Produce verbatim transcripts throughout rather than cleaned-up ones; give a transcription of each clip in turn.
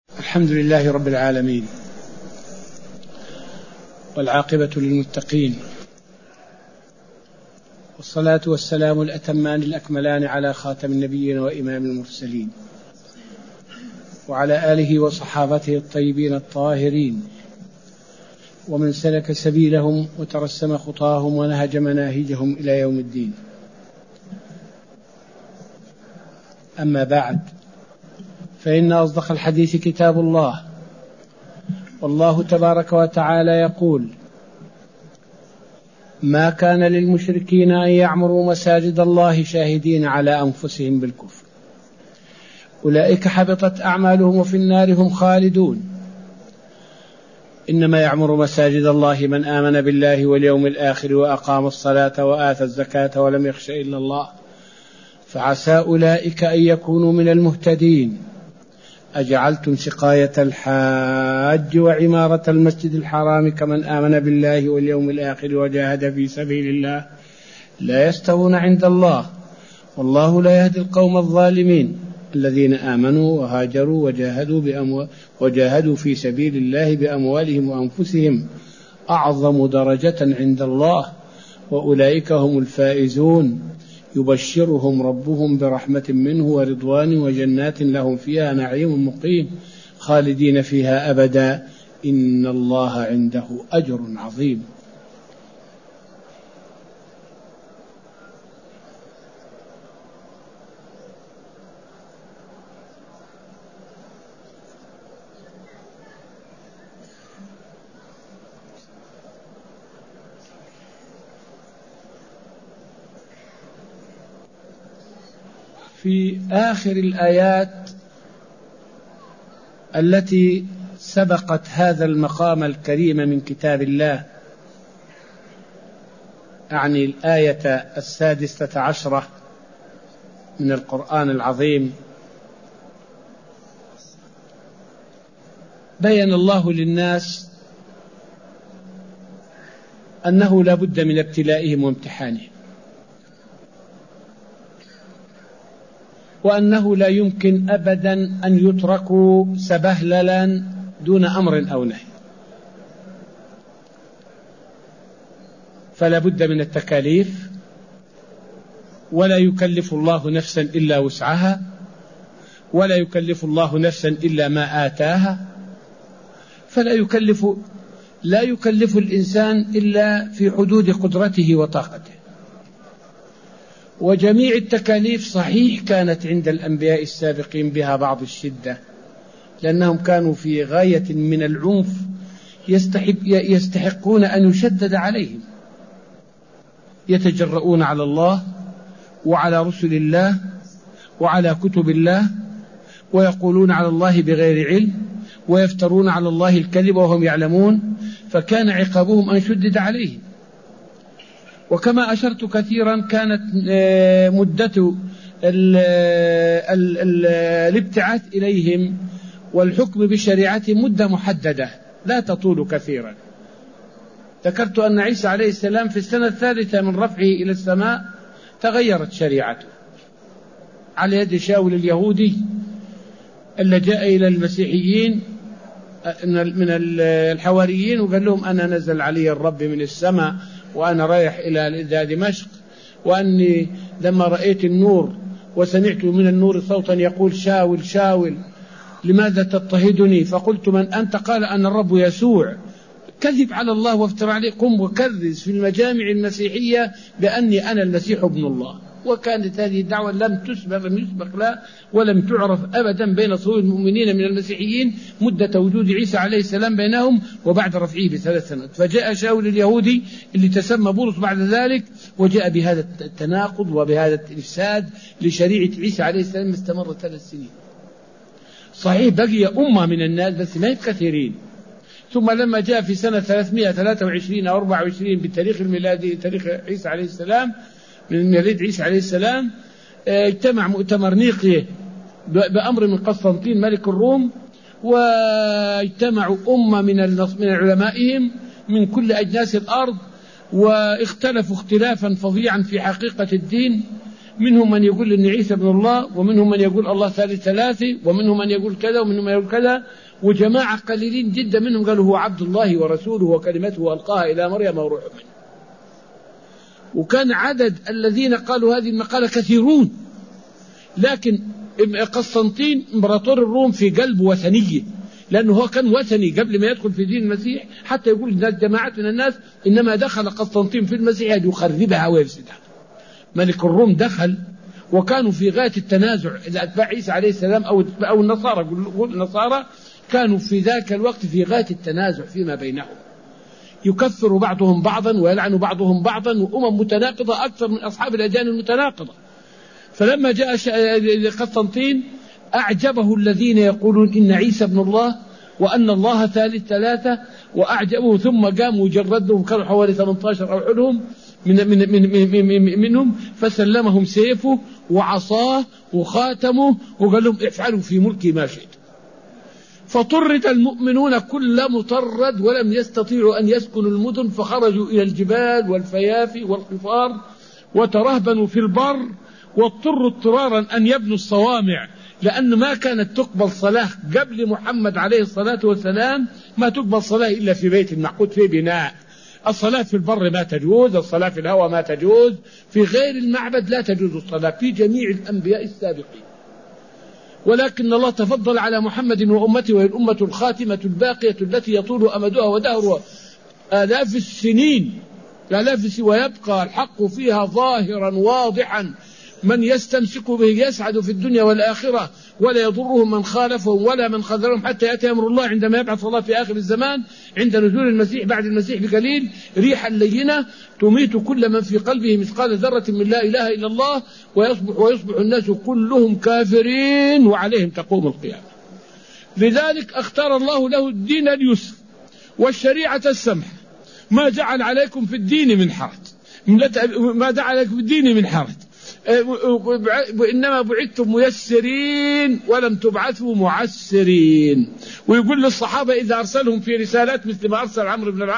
الحمد لله رب العالمين، والعاقبة للمتقين، والصلاة والسلام الأتمان الأكملان على خاتم النبيين وإمام المرسلين، وعلى آله وصحابته الطيبين الطاهرين، ومن سلك سبيلهم وترسم خطاهم ونهج مناهجهم إلى يوم الدين. أما بعد، فإن أصدق الحديث كتاب الله، والله تبارك وتعالى يقول: ما كان للمشركين أن يعمروا مساجد الله شاهدين على أنفسهم بالكفر أولئك حبطت أعمالهم وفي النار هم خالدون. إنما يعمر مساجد الله من آمن بالله واليوم الآخر وأقام الصلاة وآتى الزكاة ولم يخش إلا الله، فعسى أولئك أن يكونوا من المهتدين. أجعلتم سقاية الحاج وعمارة المسجد الحرام كمن آمن بالله واليوم الآخر وجاهد في سبيل الله لا يستوون عند الله، والله لا يهدي القوم الظالمين. الذين آمنوا وهاجروا وجاهدوا, بأمو... وجاهدوا في سبيل الله بأموالهم وأنفسهم أعظم درجة عند الله، وأولئك هم الفائزون. يبشرهم ربهم برحمة منه ورضوان وجنات لهم فيها نعيم مقيم خالدين فيها أبدا، إن الله عنده أجر عظيم. في آخر الآيات التي سبقت هذا المقام الكريم من كتاب الله، أعني الآية السادسة عشرة من القرآن العظيم، بين الله للناس أنه لا بد من ابتلائهم وامتحانهم، وأنه لا يمكن أبدا أن يتركوا سبهللا دون أمر أو نهي، فلا بد من التكاليف، ولا يكلف الله نفسا إلا وسعها، ولا يكلف الله نفسا إلا ما آتاها، فلا يكلف لا يكلف الإنسان إلا في حدود قدرته وطاقته. وجميع التكاليف صحيح كانت عند الأنبياء السابقين بها بعض الشدة، لأنهم كانوا في غاية من العنف يستحقون أن يشدد عليهم، يتجرؤون على الله وعلى رسل الله وعلى كتب الله، ويقولون على الله بغير علم، ويفترون على الله الكذب وهم يعلمون، فكان عقابهم أن شدد عليهم. وكما أشرت كثيرا، كانت مدة الابتعاث إليهم والحكم بشريعتهم مدة محددة لا تطول كثيرا. ذكرت أن عيسى عليه السلام في السنة الثالثة من رفعه إلى السماء تغيرت شريعته على يد شاول اليهودي الذي جاء إلى المسيحيين من الحواريين وقال لهم: أنا نزل علي الرب من السماء وأنا رايح إلى دمشق، وأني لما رأيت النور وسمعت من النور صوتا يقول: شاول شاول لماذا تضطهدني؟ فقلت: من أنت؟ قال: أنا الرب يسوع. كذب على الله وافترى عليه. قم وكرز في المجامع المسيحية بأني أنا المسيح ابن الله. وكانت هذه الدعوة لم تسبق لم يسبق لا ولم تعرف أبدا بين صفوف المؤمنين من المسيحيين مدة وجود عيسى عليه السلام بينهم وبعد رفعه بثلاث سنوات. فجاء شاول اليهودي اللي تسمى بولس بعد ذلك وجاء بهذا التناقض وبهذا الإفساد لشريعة عيسى عليه السلام، استمر ثلاث سنين. صحيح بقي أمة من الناس بس ما كثيرين. ثم لما جاء في سنة ثلاثمائة وثلاثة وعشرين أو أربعة وعشرين بالتاريخ الميلادي، تاريخ عيسى عليه السلام، من ميلاد عيسى عليه السلام، اجتمع مؤتمر نيقية بأمر من قسطنطين ملك الروم، واجتمعوا أمة من من علمائهم من كل أجناس الأرض، واختلفوا اختلافا فظيعا في حقيقة الدين، منهم من يقول إن عيسى ابن الله، ومنهم من يقول الله ثالث ثلاثة، ومنهم من يقول كذا ومنهم من يقول كذا، وجماعة قليلين جدا منهم قالوا هو عبد الله ورسوله وكلمته ألقاها إلى مريم وروح منه. وكان عدد الذين قالوا هذه المقالة كثيرون، لكن قسطنطين امبراطور الروم في قلب وثنية، لأنه هو كان وثني قبل ما يدخل في دين المسيح، حتى يقول الناس جماعات من الناس إنما دخل قسطنطين في المسيح يخربها ويفسدها. ملك الروم دخل، وكانوا في غاية التنازع أتباع عيسى عليه السلام أو أو النصارى، قول النصارى كانوا في ذاك الوقت في غاية التنازع فيما بينهم، يكفر بعضهم بعضا ويلعن بعضهم بعضا، وأمم متناقضة أكثر من أصحاب الأديان المتناقضة. فلما جاء قسطنطين أعجبه الذين يقولون إن عيسى ابن الله وأن الله ثالث ثلاثة، وأعجبه، ثم قام وجردهم، كانوا حوالي ثمانية عشر أو حلهم من من من من من منهم، فسلمهم سيفه وعصاه وخاتمه وقال لهم افعلوا في ملكي ما شئت. فطرد المؤمنون كل مطرد، ولم يستطيعوا أن يسكنوا المدن، فخرجوا إلى الجبال والفيافي والقفار وترهبنوا في البر، واضطروا اضطرارا أن يبنوا الصوامع، لأن ما كانت تقبل صلاة قبل محمد عليه الصلاة والسلام، ما تقبل صلاة إلا في بيت معقود فيه بناء. الصلاة في البر ما تجوز، الصلاة في الهواء ما تجوز، في غير المعبد لا تجوز الصلاة، في جميع الأنبياء السابقين. ولكن الله تفضل على محمد وأمته، وهي الأمة الخاتمة الباقية التي يطول أمدها ودهرها آلاف السنين، آلاف السنين، ويبقى الحق فيها ظاهرا واضحا، من يستمسك به يسعد في الدنيا والآخرة، ولا يضرهم من خالفهم ولا من خذلهم، حتى يأتي أمر الله عندما يبعث الله في آخر الزمان عند نزول المسيح بعد المسيح بقليل ريحا لينة تميت كل من في قلبه مثقال ذرة من لا إله إلا الله، ويصبح, ويصبح الناس كلهم كافرين وعليهم تقوم القيامة. لذلك اختار الله له الدين اليسر والشريعة السمحة، ما جعل عليكم في الدين من حرج، ما جعل عليكم في الدين من حرج، وإنما بعثتم ميسرين ولم تبعثوا معسرين. ويقول للصحابة إذا أرسلهم في رسالات مثل ما أرسل عمرو بن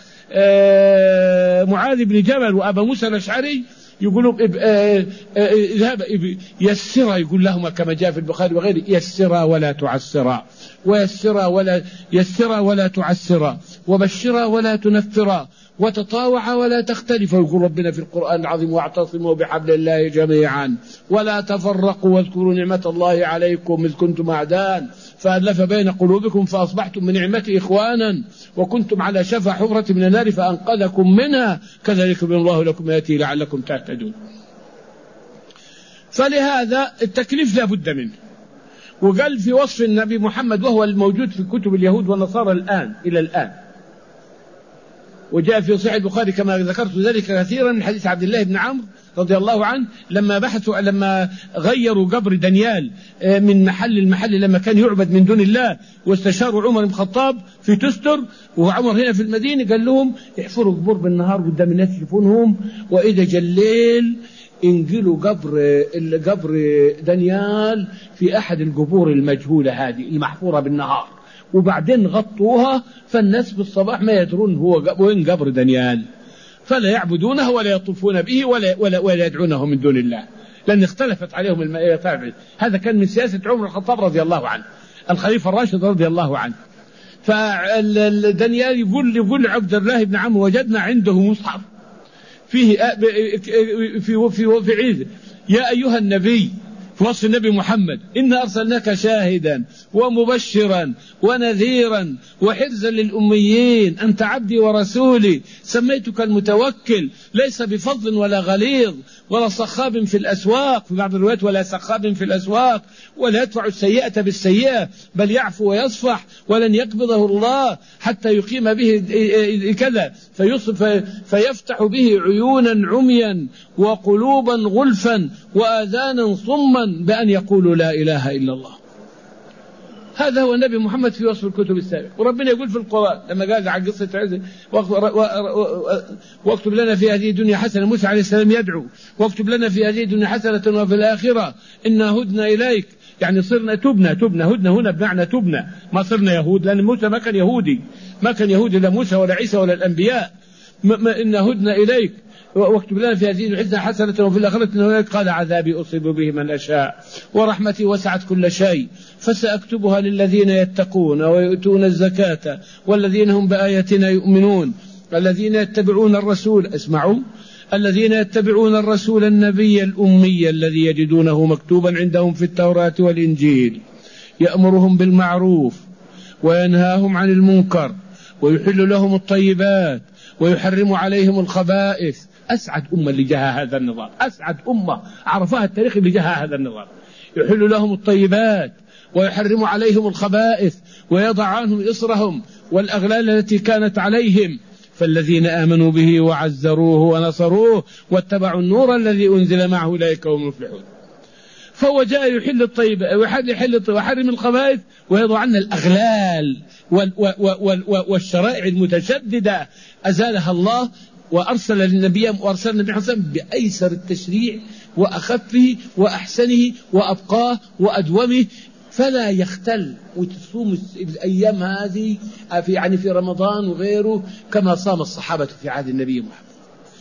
معاذ بن جبل وأبا موسى الأشعري، يقولون اذهب يسرا، يقول لهما كما جاء في البخاري وغيره يسرا ولا تعسرا، ويسرا ولا يسرا ولا تعسرا، وبشرا ولا تنفرا، وتطاوعا ولا تختلفا. يقول ربنا في القرآن العظيم واعتصموا بحبل الله جميعا ولا تفرقوا واذكروا نعمة الله عليكم إذ كنتم أعداء فألف بين قلوبكم فأصبحتم من نعمته إخوانا وكنتم على شفا حفرة من النار فأنقذكم منها كذلك يبين الله لكم آياته لعلكم تهتدون. فلهذا التكليف لا بد منه. وقال في وصف النبي محمد وهو الموجود في كتب اليهود والنصارى الآن إلى الآن، وجاء في صحيح البخاري كما ذكرت ذلك كثيرا من حديث عبد الله بن عمرو رضي الله عنه لما بحثوا لما غيروا قبر دانيال من محل المحل لما كان يعبد من دون الله، واستشاروا عمر بن الخطاب في تستر وعمر هنا في المدينة، قال لهم احفروا قبور بالنهار قدام الناس يشوفونهم، وإذا جليل انقلوا قبر قبر دانيال في أحد القبور المجهولة هذه المحفورة بالنهار، وبعدين غطوها فالناس بالصباح ما يدرون هو وين قبر دانيال، فلا يعبدونه ولا يطوفون به ولا, ولا, ولا يدعونه من دون الله، لأن اختلفت عليهم المتابعين. هذا كان من سياسة عمر الخطاب رضي الله عنه الخليفة الراشد رضي الله عنه. فدانيال يقول يقول عبد الله بن عمرو وجدنا عنده مصحف فيه في في في, في عيد يا أيها النبي في وصف النبي محمد إنا أرسلناك شاهدا ومبشرا ونذيرا وحرزا للأميين أنت عبدي ورسولي سميتك المتوكل ليس بفضل ولا غليظ ولا صخاب في الأسواق، في بعض الروايات ولا سخاب في الأسواق، ولا يدفع السيئة بالسيئة بل يعفو ويصفح، ولن يقبضه الله حتى يقيم به كذا فيفتح به عيونا عميا وقلوبا غلفا وآذانا صما بأن يقولوا لا إله إلا الله. هذا هو النبي محمد في وصف الكتب السابقة. وربنا يقول في القرآن لما قال عن قصة عزة واكتب لنا في هذه الدنيا حسنة، موسى عليه السلام يدعو واكتب لنا في هذه الدنيا حسنة وفي الآخرة إنا هدنا إليك، يعني صرنا تبنا تبنا هدنا هنا بمعنى تبنا، ما صرنا يهود، لأن موسى ما كان يهودي، ما كان يهودي لا موسى ولا عيسى ولا الأنبياء، إنا هدنا إليك واكتب لنا في هذه الحسنة حسنة وفي الآخرة إنه قال عذابي أصيب به من أشاء ورحمتي وسعت كل شيء فسأكتبها للذين يتقون ويؤتون الزكاة والذين هم بآياتنا يؤمنون الذين يتبعون الرسول اسمعوا الذين يتبعون الرسول النبي الأمي الذي يجدونه مكتوبا عندهم في التوراة والإنجيل يأمرهم بالمعروف وينهاهم عن المنكر ويحل لهم الطيبات ويحرم عليهم الخبائث. أسعد أمة اللي جاء هذا النظام، أسعد أمة عرفها التاريخ اللي جاء هذا النظام. يحل لهم الطيبات ويحرم عليهم الخبائث ويضع عنهم إصرهم والأغلال التي كانت عليهم فالذين آمنوا به وعزروه ونصروه واتبعوا النور الذي أنزل معه أولئك هم المفلحون. فهو جاء يحل الطيب ويحل ويحرم الخبائث ويضع عنا الأغلال والشرائع المتشددة أزالها الله وأرسل للنبي وأرسل النبي صلى الله عليه وسلم بأيسر التشريع وأخفه وأحسنه وأبقاه وأدومه فلا يختل. وتصوم الأيام هذه في يعني في رمضان وغيره كما صام الصحابة في عهد النبي محمد،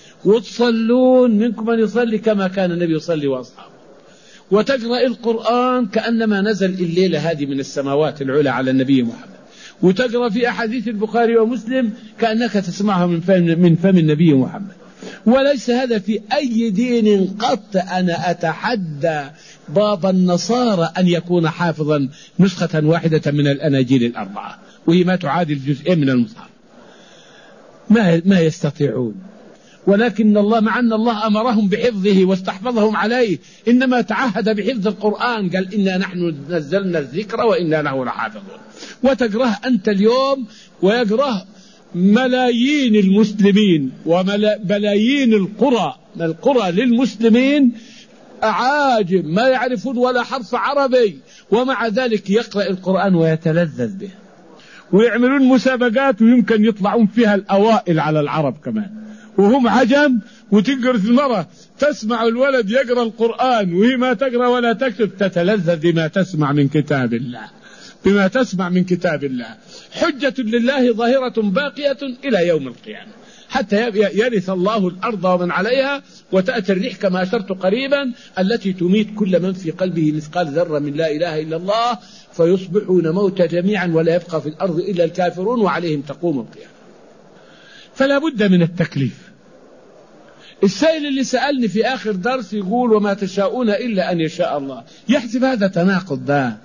وتصلون منكم من يصلي كما كان النبي يصلي وأصحابه، وتقرأ القرآن كأنما نزل الليلة هذه من السماوات العلى على النبي محمد، وتقرأ في أحاديث البخاري ومسلم كأنك تسمعها من فم, من فم النبي محمد. وليس هذا في أي دين قط. أنا أتحدى بابا النصارى أن يكون حافظا نسخة واحدة من الأناجيل الأربعة وهي ما تعادل جزئين من المصحف، ما, ما يستطيعون. ولكن الله مع أن الله أمرهم بحفظه واستحفظهم عليه إنما تعهد بحفظ القرآن، قال إنا نحن نزلنا الذكر وإنا له لحافظون. وتقرأه أنت اليوم ويقرأه ملايين المسلمين وملايين القرى القرى للمسلمين أعاجم ما يعرفون ولا حرف عربي، ومع ذلك يقرأ القرآن ويتلذذ به، ويعملون مسابقات ويمكن يطلعون فيها الأوائل على العرب كمان وهم عجم. وتنقرث المرأة تسمع الولد يقرأ القرآن وهي ما تقرأ ولا تكتب، تتلذذ بما تسمع من كتاب الله بما تسمع من كتاب الله. حجة لله ظاهرة باقية إلى يوم القيامة حتى يرث الله الأرض ومن عليها وتأتي الريح كما أشرت قريبا التي تميت كل من في قلبه مثقال ذرة من لا إله إلا الله فيصبحون موتى جميعا ولا يبقى في الأرض إلا الكافرون وعليهم تقوم القيامة. فلا بد من التكليف. السائل اللي سألني في آخر درس يقول وما تشاءون إلا أن يشاء الله، يحسب هذا تناقض، ده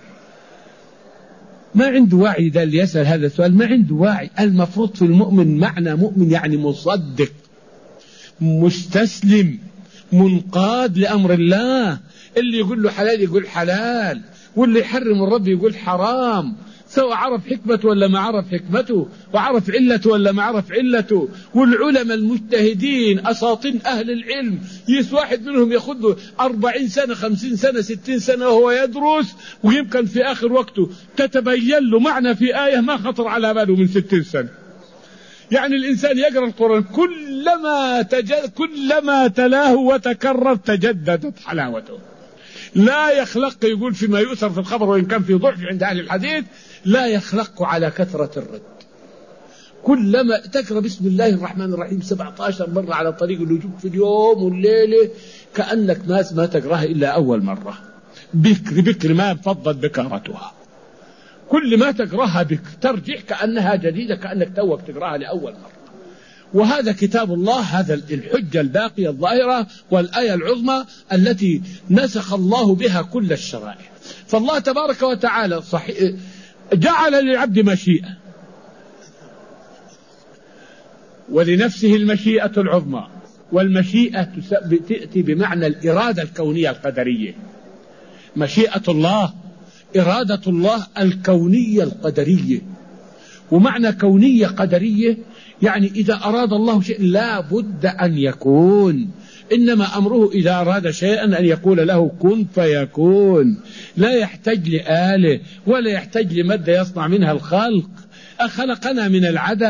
ما عنده وعي. ده اللي يسأل هذا السؤال ما عنده وعي. المفروض في المؤمن معنى مؤمن يعني مصدق مستسلم منقاد لأمر الله. اللي يقول له حلال يقول حلال، واللي يحرم الرب يقول حرام، سواء عرف حكمته ولا ما عرف حكمته، وعرف علته ولا ما عرف علته. والعلماء المجتهدين أساطين أهل العلم يس واحد منهم ياخذ أربعين سنة خمسين سنة ستين سنة وهو يدرس، ويمكن في آخر وقته تتبين له معنى في آية ما خطر على باله من ستين سنة. يعني الإنسان يقرأ القرآن كلما تجد كلما تلاه وتكرر تجددت حلاوته. لا يخلق، يقول فيما يؤثر في الخبر وإن كان في ضعف عند أهل الحديث، لا يخلق على كثرة الرد. كلما تقرأ بسم الله الرحمن الرحيم سبعة عشر مرة على طريق اللجوء في اليوم والليلة كأنك ناس ما تقرأها إلا أول مرة. بكر بكر ما فضت بكارتها، كل ما تقرأها بك ترجع كأنها جديدة كأنك توك تقرأها لأول مرة. وهذا كتاب الله، هذا الحجة الباقية الظاهرة والآية العظمى التي نسخ الله بها كل الشرائع. فالله تبارك وتعالى صحيح جعل للعبد مشيئة، ولنفسه المشيئة العظمى، والمشيئة تأتي بمعنى الإرادة الكونية القدرية. مشيئة الله إرادة الله الكونية القدرية. ومعنى كونية قدرية يعني إذا أراد الله شيء لا بد أن يكون، إنما أمره إذا أراد شيئا أن يقول له كن فيكون، لا يحتاج لآلة ولا يحتاج لمادة يصنع منها الخلق. أخلقنا من العدم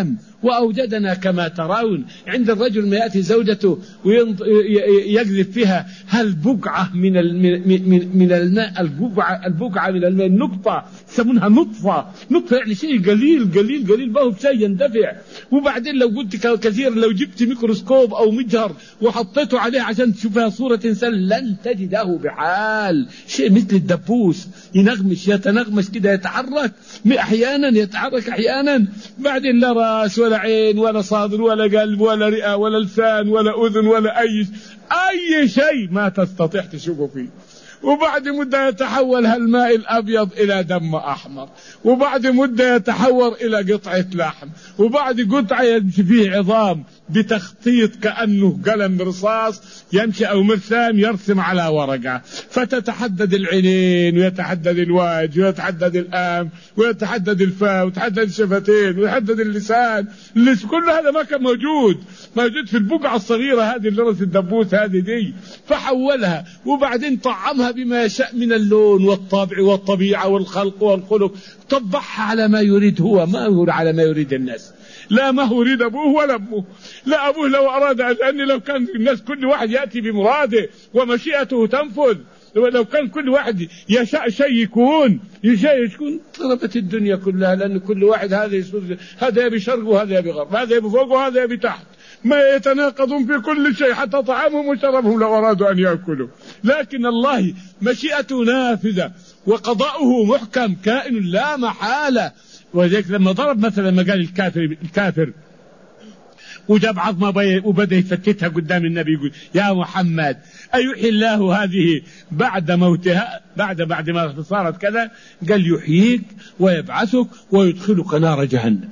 وأوجدنا كما ترون. عند الرجل ما يأتي زوجته ويقذف فيها هل بقعة من من الماء، البقعة البقعة من الماء، النقطة يسمونها نطفة، نطفة يعني شيء قليل قليل قليل، ما هو شيء يندفع. وبعدين لو قلت كثير، لو جبت ميكروسكوب أو مجهر وحطيته عليه عشان تشوفها صورة إنسان لن تجده بحال، شيء مثل الدبوس ينغمش يتنغمش كده، يتحرك أحيانا يتحرك أحيانا، بعدين لا رأس ولا عين ولا صدر ولا قلب ولا رئة ولا لسان ولا أذن ولا أي أي شيء ما تستطيع تشوفه فيه. وبعد مدة يتحول هالماء الأبيض إلى دم أحمر، وبعد مدة يتحول إلى قطعة لحم، وبعد قطعة يمشي فيه عظام بتخطيط كأنه قلم رصاص يمشي أو مرسام يرسم على ورقة، فتتحدد العينين ويتحدد الوجه ويتحدد الأنف ويتحدد الفم ويتحدد الشفتين ويتحدد اللسان. كل هذا ما كان موجود موجود في البقعة الصغيرة هذه اللي رأس الدبوس هذه دي، فحولها وبعدين طعمها بما يشاء من اللون والطبع والطبيعة والخلق والخلق، طبعها على ما يريد هو، ما هو على ما يريد الناس. لا ما هو يريد أبوه ولا أمه، لا أبوه لو أراد، لأن لو كان الناس كل واحد يأتي بمراده ومشيئته تنفذ، لو كان كل واحد يشاء شيء يكون يشاء يكون طلبت الدنيا كلها، لأن كل واحد هذا يسود، هذا يبي شرق وهذا يبي غرب، هذا يبي فوق وهذا يبي تحت، ما يتناقضون في كل شيء، حتى طعامهم وشربهم لو أرادوا أن يأكلوا. لكن الله مشيئته نافذة وقضاؤه محكم كائن لا محالة. وذلك لما ضرب مثلا ما قال الكافر الكافر وجاب عظمة وبدأ يفتتها قدام النبي يقول يا محمد أيحيي الله هذه بعد موتها، بعد بعد ما صارت كذا؟ قال يحييك ويبعثك ويدخلك نار جهنم،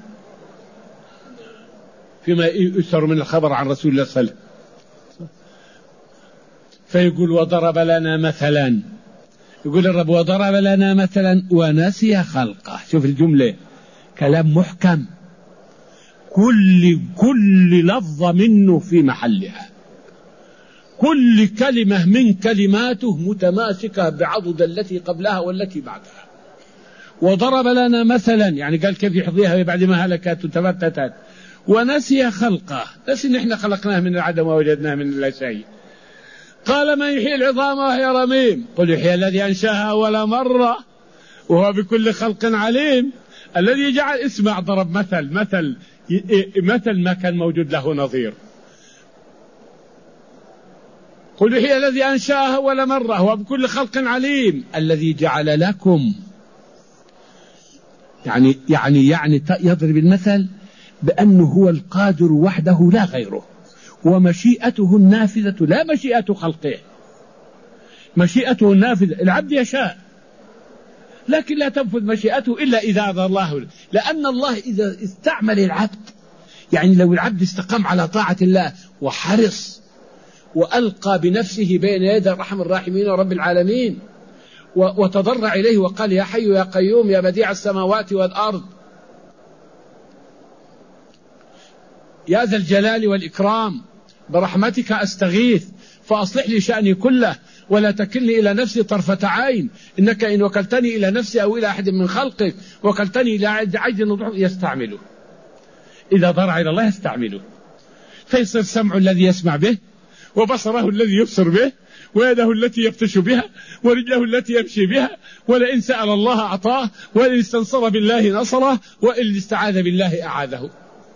فيما يسر من الخبر عن رسول الله صلى الله عليه وسلم. فيقول وضرب لنا مثلا، يقول الرب وضرب لنا مثلا ونسي خلقه. شوف الجملة، كلام محكم، كل كل لفظة منه في محلها، كل كلمة من كلماته متماسكة بعضد التي قبلها والتي بعدها. وضرب لنا مثلا يعني قال كيف يحظيها بعد ما هلكت وتفتتت. ونسي خلقه، نسي ان احنا خلقناه من العدم ووجدناه من لا شيء. قال من يحيي العظام وهي رميم، قل يحيي الذي انشاها اول مره وهو بكل خلق عليم. الذي جعل، اسمع، ضرب مثل مثل مثل ما كان موجود له نظير. قل يحيي الذي انشاها اول مره وهو بكل خلق عليم. الذي جعل لكم، يعني يعني يعني يضرب المثل بأنه هو القادر وحده لا غيره، ومشيئته النافذة لا مشيئة خلقه، مشيئته النافذة. العبد يشاء لكن لا تنفذ مشيئته إلا إذا أذن الله، لأن الله إذا استعمل العبد، يعني لو العبد استقام على طاعة الله وحرص وألقى بنفسه بين يدي الرحم الراحمين ورب العالمين وتضرع إليه وقال يا حي يا قيوم يا بديع السماوات والأرض يا ذا الجلال والإكرام برحمتك أستغيث فأصلح لي شأني كله ولا تكلني إلى نفسي طرفة عين، إنك إن وكلتني إلى نفسي أو إلى أحد من خلقك وكلتني إلى عجل نضح، يستعمله. إذا ضرع إلى الله يستعمله، فيصير سمع الذي يسمع به، وبصره الذي يبصر به، ويده التي يبطش بها، ورجله التي يمشي بها. ولئن سأل الله أعطاه، ولئن استنصر بالله نصره، وإن استعاذ بالله أعاذه.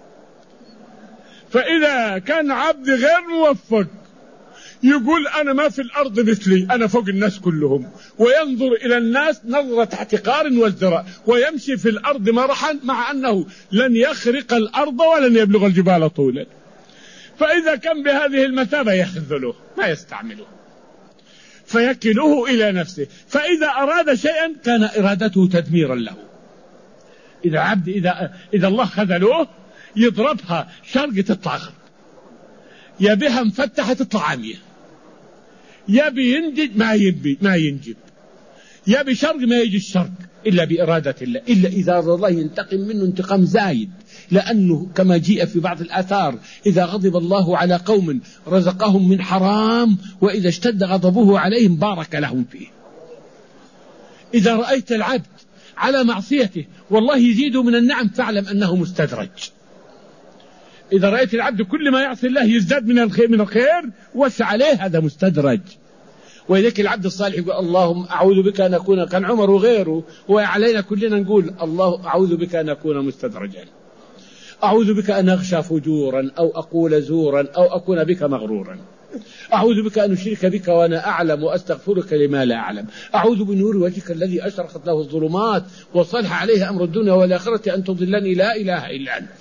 فإذا كان عبد غير موفق يقول أنا ما في الأرض مثلي، أنا فوق الناس كلهم، وينظر إلى الناس نظرة احتقار وازدراء، ويمشي في الأرض مرحا مع أنه لن يخرق الأرض ولن يبلغ الجبال طولا. فإذا كان بهذه المثابة يخذله، ما يستعمله، فيكله إلى نفسه. فإذا أراد شيئا كان إرادته تدميرا له. إذا عبد إذا, إذا الله خذله يضربها شرق تطلع غرب، يبيها مفتحة تطلع عمية، يبي ينجد ما ينبي ما ينجب، يبي شرق ما يجي الشرق إلا بإرادة الله، إلا إذا الله ينتقم منه انتقام زايد. لأنه كما جاء في بعض الآثار إذا غضب الله على قوم رزقهم من حرام، وإذا اشتد غضبه عليهم بارك لهم فيه. إذا رأيت العبد على معصيته والله يزيد من النعم فاعلم أنه مستدرج، إذا رأيت العبد كل ما يعصي الله يزداد من الخير من الخير وسع عليه، هذا مستدرج. وإذاك العبد الصالح يقول اللهم أعوذ بك أن أكون كان عمر وغيره، وعلينا كلنا نقول الله أعوذ بك أن أكون مستدرجا، أعوذ بك أن أغشى فجورا أو أقول زورا أو أكون بك مغرورا، أعوذ بك أن أشرك بك وأنا أعلم وأستغفرك لما لا أعلم، أعوذ بنور وجهك الذي أشرقت له الظلمات وصلح عليه أمر الدنيا والآخرة أن تضلني لا إله إلا أنت.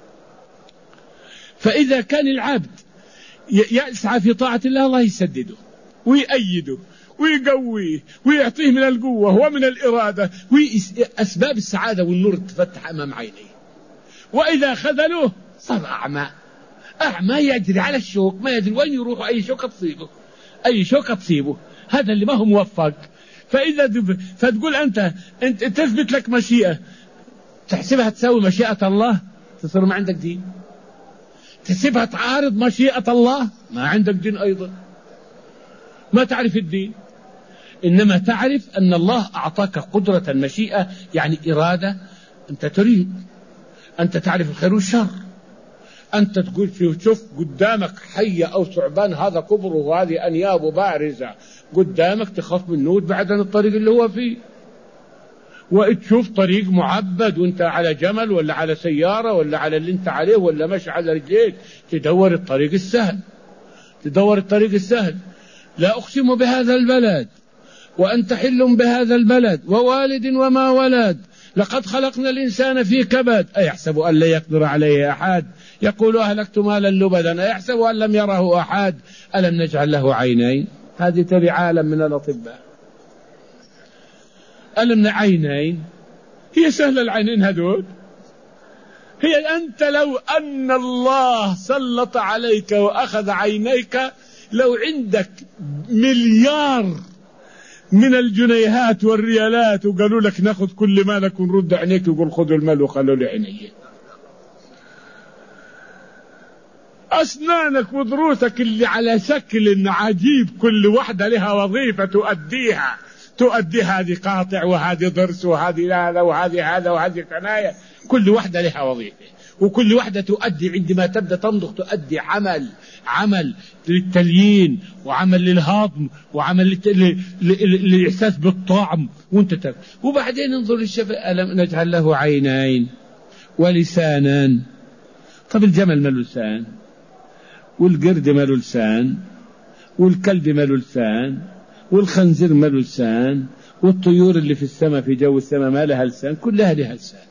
فإذا كان العبد يسعى في طاعة الله، الله يسدده ويأيده ويقويه ويعطيه من القوة ومن الإرادة، وأسباب السعادة والنور تفتح أمام عينيه. وإذا خذلوه صار أعمى، أعمى يجري على الشوك، ما يدري وين يروح، أي شوكة تصيبه، أي شوكة تصيبه، هذا اللي ما هو موفق. فإذا دب... فتقول أنت أنت تثبت لك مشيئة، تحسبها تساوي مشيئة الله، تصير ما عندك دين. تحسبها تعارض مشيئة الله، ما عندك دين أيضا، ما تعرف الدين. إنما تعرف أن الله أعطاك قدرة المشيئة، يعني إرادة، أنت تريد، أنت تعرف الخير والشر، أنت تقول شوف قدامك حية أو ثعبان هذا كبره وهذه أنيابه بارزة قدامك، تخاف منه وتبعد عن الطريق اللي هو فيه. وتشوف طريق معبد وانت على جمل ولا على سيارة ولا على اللي انت عليه ولا ماشي على رجليك، تدور الطريق السهل، تدور الطريق السهل. لا أقسم بهذا البلد وأنت حل بهذا البلد ووالد وما ولد، لقد خلقنا الإنسان في كبد، أيحسب أن لا يقدر عليه أحد، يقول أهلكت مالا لبدا، أيحسب أن لم يره أحد، ألم نجعل له عينين. هذه تبي عالم من الأطباء. ألم عينين، هي سهلة العينين هذول، هي أنت لو أن الله سلط عليك وأخذ عينيك، لو عندك مليار من الجنيهات والريالات وقالوا لك ناخذ كل مالك ونرد عينيك، يقول خذوا المال وخلوا لي عيني. أسنانك وضروسك اللي على شكل عجيب، كل واحدة لها وظيفة تؤديها، تؤدي هذه قاطع وهذه ضرس وهذه هذا وهذه هذا وهذه ثنايا، كل واحدة لها وظيفة، وكل واحدة تؤدي عندما تبدأ تمضغ تؤدي عمل، عمل للتليين وعمل للهضم وعمل للإحساس بالطعم وانت تب. وبعدين انظر للشفاء، ألم نجعل له عينين ولسانا. طب الجمل ماله لسان، والقرد ماله لسان، والكلب ماله لسان، والخنزير ماله لسان، والطيور اللي في السماء في جو السماء ما لها لسان، كلها لها لسان.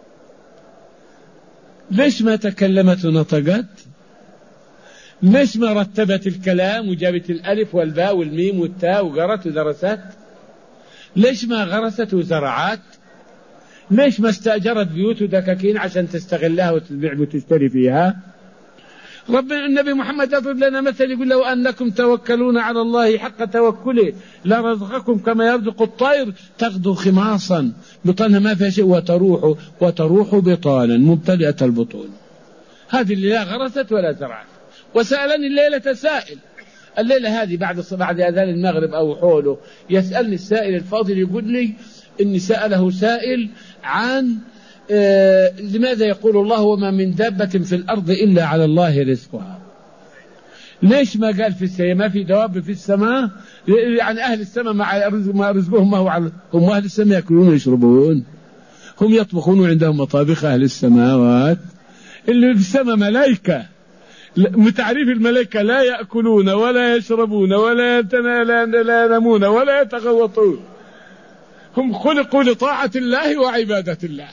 ليش ما تكلمت ونطقت؟ ليش ما رتبت الكلام وجابت الألف والباء والميم والتاء وقرت ودرست؟ ليش ما غرست وزرعت؟ ليش ما استأجرت بيوت ودكاكين عشان تستغلها وتبيع وتشتري فيها؟ ربنا النبي محمد يضرب لنا مثل، يقول لو أنكم توكلون على الله حق توكله لرزقكم كما يرزق الطير تغدو خماصا بطنها ما فيها شيء وتروح وتروح بطانا ممتلئة البطون. هذه اللي لا غرست ولا زرعت. وسألني الليلة سائل، الليلة هذه بعد بعد أذان المغرب أو حوله، يسألني السائل الفاضل يقول لي إني سأله سائل عن آه لماذا يقول الله وما من دابة في الأرض إلا على الله رزقها. ليش ما قال في السماء ما في دواب في السماء؟ يعني أهل السماء مع ما رزقهم ما هو على، هم أهل السماء يأكلون ويشربون، هم يطبخون وعندهم مطابخ أهل السماوات. اللي في السماء ملائكة، متعريف الملائكة لا يأكلون ولا يشربون ولا لا ينامون ولا يتغوطون، هم خلقوا لطاعة الله وعبادة الله.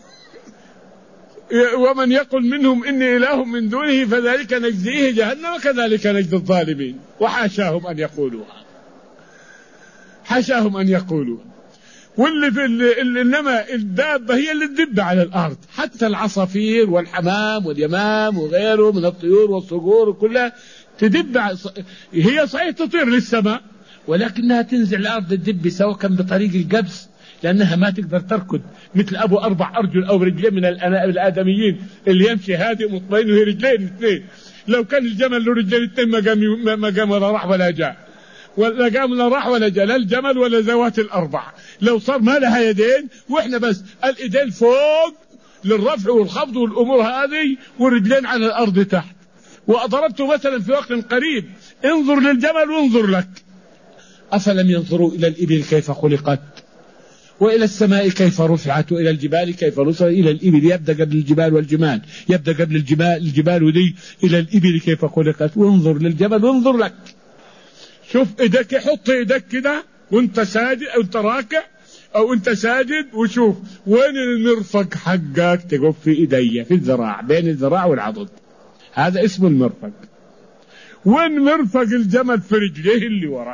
ومن يقل منهم إني إله من دونه فذلك نجزيه جهنم وكذلك نجزي الظالمين. وحاشاهم أن يقولوها، حاشاهم أن يقولوها. واللي في اللي اللي إنما الدابة هي اللي تدب على الأرض، حتى العصافير والحمام واليمام وغيره من الطيور والصقور كلها تدب، هي صحيح تطير للسماء ولكنها تنزل الأرض تدب، سواء كان بطريق القبس لأنها ما تقدر تركض مثل أبو أربع أرجل أو رجلين من الآدميين اللي يمشي هادئ مطمئن وهي رجلين اثنين. لو كان الجمل له رجلين اثنين ما قام ما قام ولا راح ولا جاء، ولا قام ولا راح ولا جاء، لا الجمل ولا ذوات الأربع. لو صار ما لها يدين وإحنا بس الإيدين فوق للرفع والخفض والأمور هذه، ورجلين على الأرض تحت. وضربت مثلا في وقت قريب: انظر للجمل وانظر لك. أفلم ينظروا إلى الإبل كيف خلقت، وإلى السماء كيف رفعت، وإلى الجبال كيف نصبت. إلى الإبل يبدأ قبل الجبال والجمال، يبدأ قبل الجبال الجبال ودي إلى الإبل كيف خلقت. وانظر للجبل وانظر لك. شوف إيدك، حط إيدك كده وانت ساجد أو انت راكع أو انت ساجد، وشوف وين المرفق حقك تقف في إيدي، في الذراع، بين الذراع والعضد، هذا اسمه المرفق. وين مرفق الجمل؟ في رجليه اللي وراه.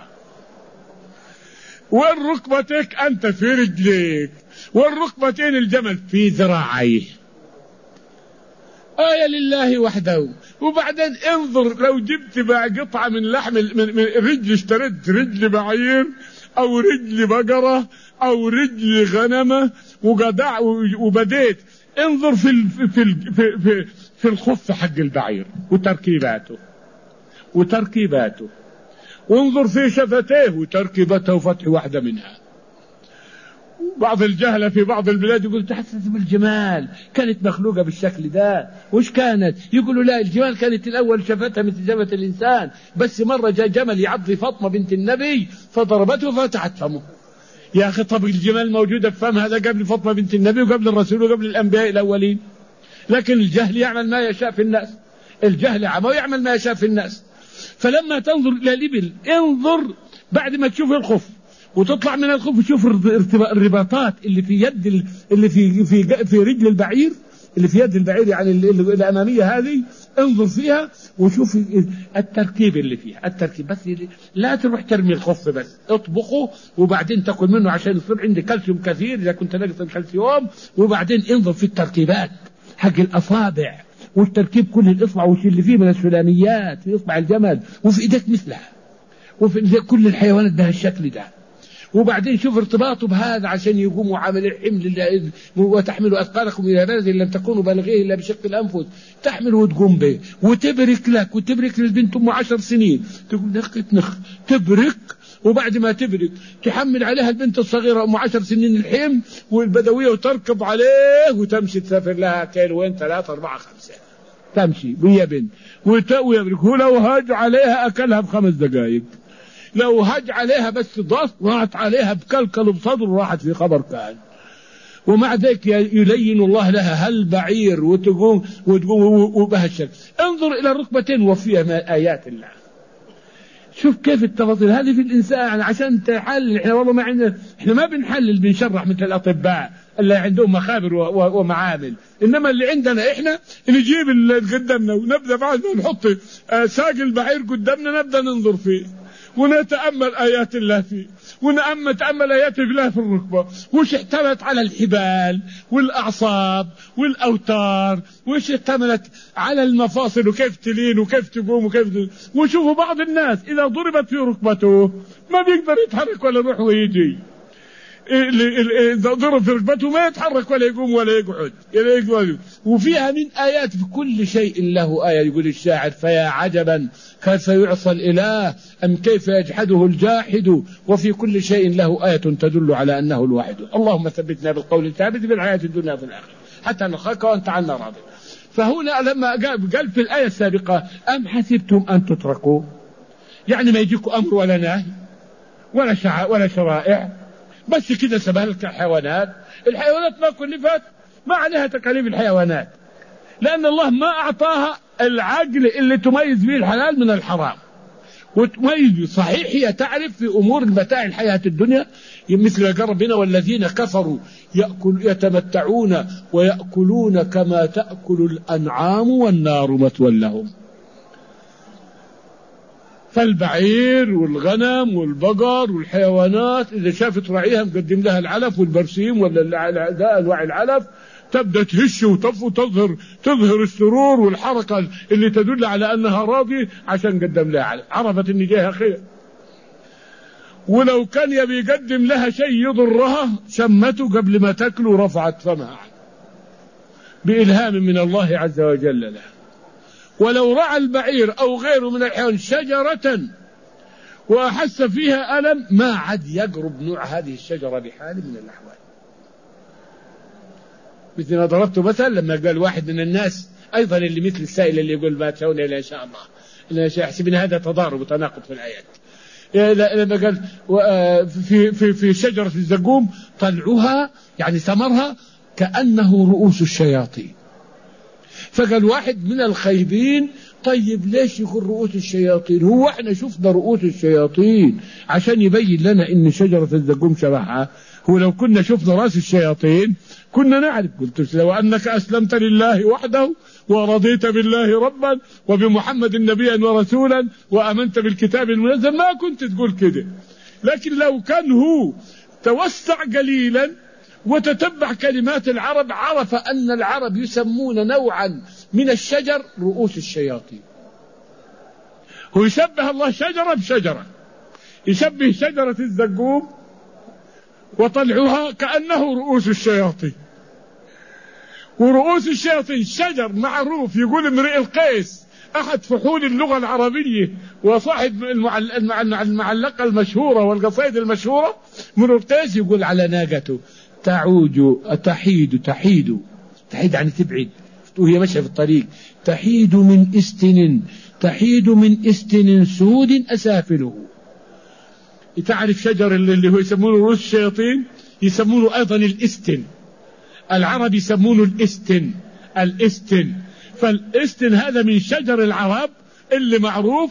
وين ركبتك أنت؟ في رجليك. وين ركبتين الجمل؟ في ذراعيه. آية لله وحده. وبعدين انظر، لو جبت بقى قطعة من لحم من, من رجل، اشتريت رجل بعير أو رجل بقرة أو رجل غنمة وقدع وبديت، انظر في ال في ال في, في, في الخف حق البعير وتركيباته وتركيباته وانظر في شفتيه وتركيبته وفتح واحدة منها. بعض الجهلة في بعض البلاد يقول تحسس بالجمال كانت مخلوقة بالشكل ده. وش كانت؟ يقولوا لا، الجمال كانت الأول شفتها مثل شفة الإنسان، بس مرة جاء جمل يعضي فاطمة بنت النبي فضربته وفتحت فمه. يا أخي طب الجمال موجودة في فم هذا قبل فاطمة بنت النبي وقبل الرسول وقبل الأنبياء الأولين. لكن الجهل يعمل ما يشاء في الناس، الجهل عمى ويعمل ما يشاء في الناس. فلما تنظر إلى الإبل انظر بعد ما تشوف الخف وتطلع من الخف وشوف الرباطات اللي في يد اللي في في في رجل البعير، اللي في يد البعير يعني الأمامية هذه، انظر فيها وشوف التركيب اللي فيها، التركيب. بس لا تروح ترمي الخف، بس اطبخه وبعدين تاكل منه عشان يصير عندك كالسيوم كثير إذا كنت ناقص الكالسيوم. وبعدين انظر في التركيبات حق الأصابع، والتركيب كل الإصبع وش اللي فيه من السلاميات في إصبع الجمل وفي إيدك مثلها، وفي كل الحيوانات بهالشكل ده. وبعدين شوف ارتباطه بهذا عشان يقوموا عمل الحمل وتحملوا أثقالكم إلى بلد لم تكونوا بالغيه إلا بشق الأنفس، تحمل وتقوم به وتبرك لك وتبرك للبنت أم عشر سنين، تقول نخ نخ تبرك. وبعد ما تبرك تحمل عليها البنت الصغيرة أم عشر سنين الحمل والبدوية وتركب عليه وتمشي تسافر لها كيلوين ثلاثة أربعة خمسة تمشي وهي بنت ويبرك. هو لو هاج عليها أكلها بخمس دقائق، لو هج عليها بس ضغط راحت عليها بكلكل بصدر وراحت في خبر كان. ومع ذلك يلين الله لها هالبعير وتقوم وتقوم وبهالشكل. انظر إلى الركبتين وفيها آيات الله. شوف كيف التفاصيل هذه في الإنسان عشان تحلل. احنا والله ما عندنا، احنا ما بنحلل بنشرح مثل الأطباء اللي عندهم مخابر ومعامل، إنما اللي عندنا احنا نجيب اللي قدامنا ونبدأ بعد نحط ساق البعير قدامنا نبدأ ننظر فيه ونتأمل آيات الله فيه، ونتأمل آيات الله في الركبة وش احتملت على الحبال والأعصاب والأوتار، وش احتملت على المفاصل وكيف تلين وكيف تقوم وكيف تلين. وشوفوا بعض الناس إذا ضربت في ركبته ما بيقدر يتحرك ولا يروح ويجي، إذا ضرب في ركبته ما يتحرك ولا يقوم ولا يقعد. وفيها من آيات في كل شيء له آية. يقول الشاعر فيا عجبا كيف يعصى الإله أم كيف يجحده الجاحد، وفي كل شيء له آية تدل على أنه الواحد. اللهم ثبتنا بالقول الثابت في الحياة الدنيا وفي الآخرة حتى نلقاك وأنت عنا راضي. فهنا لما قال في الآية السابقة أم حسبتم أن تتركوا، يعني ما يجيكم أمر ولا نهي ولا شع ولا شرائع، بس كده سبهلك الحيوانات. الحيوانات ما كلفت، ما عليها تكاليف الحيوانات، لأن الله ما أعطاها العقل اللي تميز به الحلال من الحرام وتميز به. صحيح هي تعرف في أمور المتاع الحياة الدنيا مثل ربنا والذين كفروا يأكل يتمتعون ويأكلون كما تأكل الأنعام والنار مثوى لهم. فالبعير والغنم والبقر والحيوانات إذا شافت راعيها مقدم لها العلف والبرسيم ولا أنواع العلف تبدأ تهش وتف وتظهر تظهر السرور والحركة اللي تدل على أنها راضية عشان قدم لها علف، عرفت إن جاها خير. ولو كان يبي يقدم لها شيء يضرها شمته قبل ما تأكل ورفعت فمها بإلهام من الله عز وجل لها. ولو رعى البعير أو غيره من الحيوان شجرة وأحس فيها ألم ما عاد يقرب نوع هذه الشجرة بحال من الأحوال. مثل ما ضربت مثلا لما قال واحد من الناس أيضا اللي مثل السائل اللي يقول ما تشاءون إلا إن شاء الله، يحسب أن هذا تضارب وتناقض في الآيات. لما قال في في في شجرة الزقوم طلعها يعني ثمرها كأنه رؤوس الشياطين، فقال واحد من الخيبين طيب ليش يكون رؤوس الشياطين؟ هو احنا شفنا رؤوس الشياطين عشان يبين لنا ان شجرة الزقوم شبهها؟ هو لو كنا شفنا رأس الشياطين كنا نعرف. قلت لو أنك أسلمت لله وحده ورضيت بالله ربا وبمحمد نبيا ورسولا وأمنت بالكتاب المنزل ما كنت تقول كده. لكن لو كان هو توسع قليلا وتتبع كلمات العرب عرف أن العرب يسمون نوعا من الشجر رؤوس الشياطين. هو يشبه الله شجرة بشجرة، يشبه شجرة الزقوم وطلعها كأنه رؤوس الشياطين، ورؤوس الشياطين شجر معروف. يقول امرئ القيس أحد فحول اللغة العربية وصاحب المعلقة المشهورة والقصائد المشهورة، امرئ القيس يقول على ناقته تعوج تحيد تحيد تحيد يعني تبعد وهي ماشية في الطريق، تحيد من استن تحيد من استن سود أسافله. تعرف شجر اللي هو يسمونه رؤوس الشياطين يسمونه أيضا الإستن، العرب يسمونه الإستن الإستن فالإستن هذا من شجر العرب اللي معروف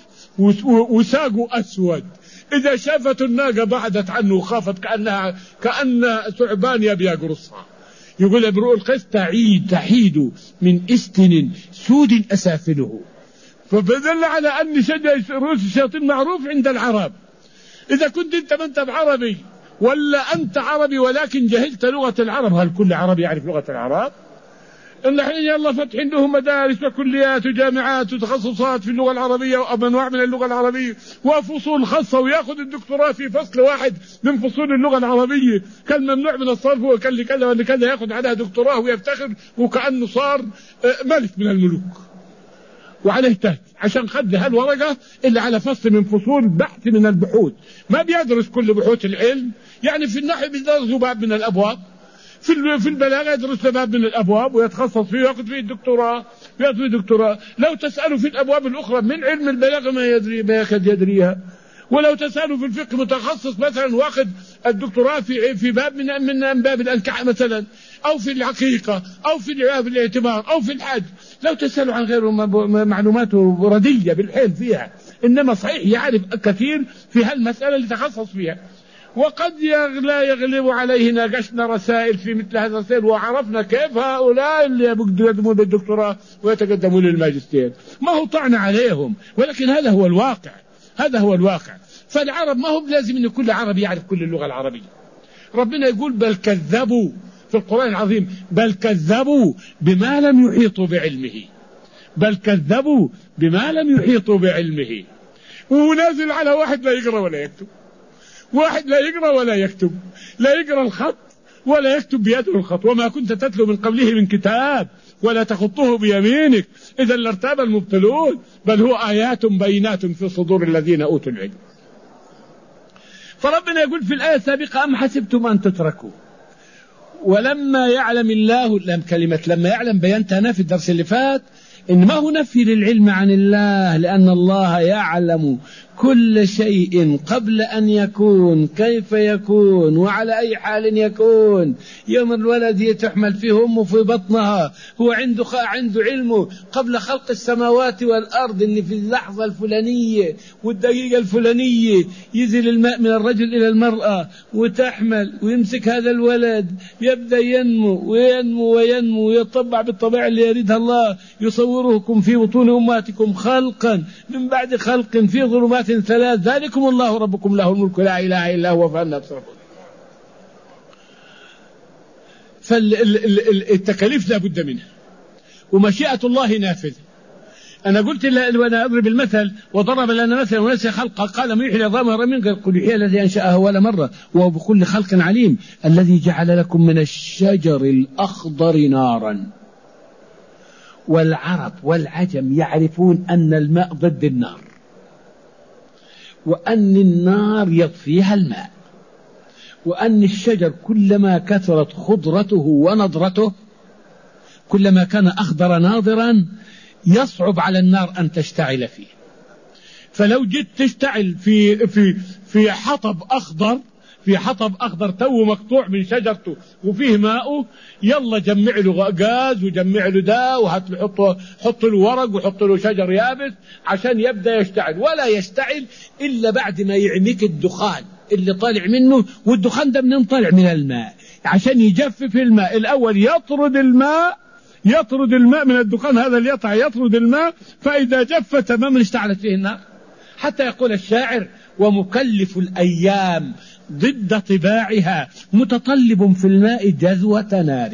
وساقه أسود. إذا شافت الناقة بعدت عنه وخافت كأنها كأن ثعبان يبي يقرصها. يقول امرؤ القيس تعيد تحيد من استن سود أسافله، فبدل على أن شجر رؤوس الشياطين معروف عند العرب. إذا كنت أنت ما أنت بعربي ولا أنت عربي ولكن جهلت لغة العرب، هل كل عربي يعرف لغة العرب؟ إن الحين يلا فتحين لهم مدارس وكليات وجامعات وتخصصات في اللغة العربية وأنواع من اللغة العربية وفصول خاصة، ويأخذ الدكتوراه في فصل واحد من فصول اللغة العربية، كان ممنوع من الصرف وكان كذا ولا كذا، يأخذ عليها دكتوراه ويفتخر وكأنه صار ملك من الملوك وعليه تاج عشان خد هالورقة اللي على فصل من فصول بحث من البحوث. ما بيدرس كل بحوث العلم، يعني في النحو بيدرس باب من الأبواب، في في البلاغة يدرس باب من الأبواب ويتخصص فيه ويأخذ فيه الدكتوراه ويأخذ فيه دكتوراه. لو تسأله في الأبواب الأخرى من علم البلاغة ما يدري ما يكاد يدريها. ولو تسأله في الفقه متخصص مثلا واخذ الدكتوراه في في باب من من باب الأنكاح مثلا، أو في العقيقة أو في الاعتبار أو في الحج، لو تسأله عن غيره معلوماته ردية بالحيل فيها، إنما صحيح يعرف كثير في هالمسألة اللي تخصص فيها. وقد لا يغلب عليه ناقشنا رسائل في مثل هذا الرسائل وعرفنا كيف هؤلاء اللي يقدمون بالدكتوراه ويتقدمون للماجستير، ما هو طعن عليهم، ولكن هذا هو الواقع، هذا هو الواقع. فالعرب ما هو لازم أن كل عربي يعرف كل اللغة العربية. ربنا يقول بل كذبوا في القرآن العظيم، بل كذبوا بما لم يحيطوا بعلمه، بل كذبوا بما لم يحيطوا بعلمه. ونازل على واحد لا يقرأ ولا يكتب، واحد لا يقرأ ولا يكتب، لا يقرأ الخط ولا يكتب بيده الخط، وما كنت تتلو من قبله من كتاب ولا تخطه بيمينك إذا لارتاب المبطلون، بل هو آيات بينات في صدور الذين أوتوا العلم. فربنا يقول في الآية السابقة أم حسبتم أن تتركوا ولما يعلم الله، لم كلمة لما يعلم بينتها أنا في الدرس اللي فات، إن ما هو نفي للعلم عن الله، لأن الله يعلم كل شيء قبل أن يكون، كيف يكون وعلى أي حال يكون. يوم الولد تحمل فيه أمه في بطنها هو عنده عنده علمه قبل خلق السماوات والأرض، إن في اللحظة الفلانية والدقيقة الفلانية ينزل الماء من الرجل إلى المرأة وتحمل ويمسك هذا الولد يبدأ ينمو وينمو وينمو ويطبع بالطبيعة اللي يريدها الله، يصوركم في بطون أمهاتكم خلقا من بعد خلق في ظلمات ثلاث، ذلكم الله ربكم له الملك لا إله إلا هو فأنا تصرفون. فالتكاليف لا بد منها ومشيئة الله نافذة. أنا قلت وأنا أضرب المثل وضرب لنا مثلا ونسي خلقه قال من يحيي العظام والرميم قل يحيي الذي أنشأها أول مرة وهو بكل خلق عليم، الذي جعل لكم من الشجر الأخضر نارا. والعرب والعجم يعرفون أن الماء ضد النار، وأن النار يطفيها الماء، وأن الشجر كلما كثرت خضرته ونضرته كلما كان أخضر ناضرا يصعب على النار أن تشتعل فيه. فلو جيت تشتعل في في في حطب أخضر، في حطب أخضر تو مقطوع من شجرته وفيه ماءه، يلا جمع له غاز وجمع له ده وهات له حط حط له ورق وحط له شجر يابس عشان يبدأ يشتعل، ولا يشتعل إلا بعد ما يعميك الدخان اللي طالع منه. والدخان ده منين طالع؟ من الماء، عشان يجفف الماء. الأول يطرد الماء يطرد الماء من الدخان هذا اللي يطلع، يطرد الماء، فإذا جف تماما اشتعلت فيه النار. حتى يقول الشاعر: ومكلف الأيام ضد طباعها متطلب في الماء جذوة نار.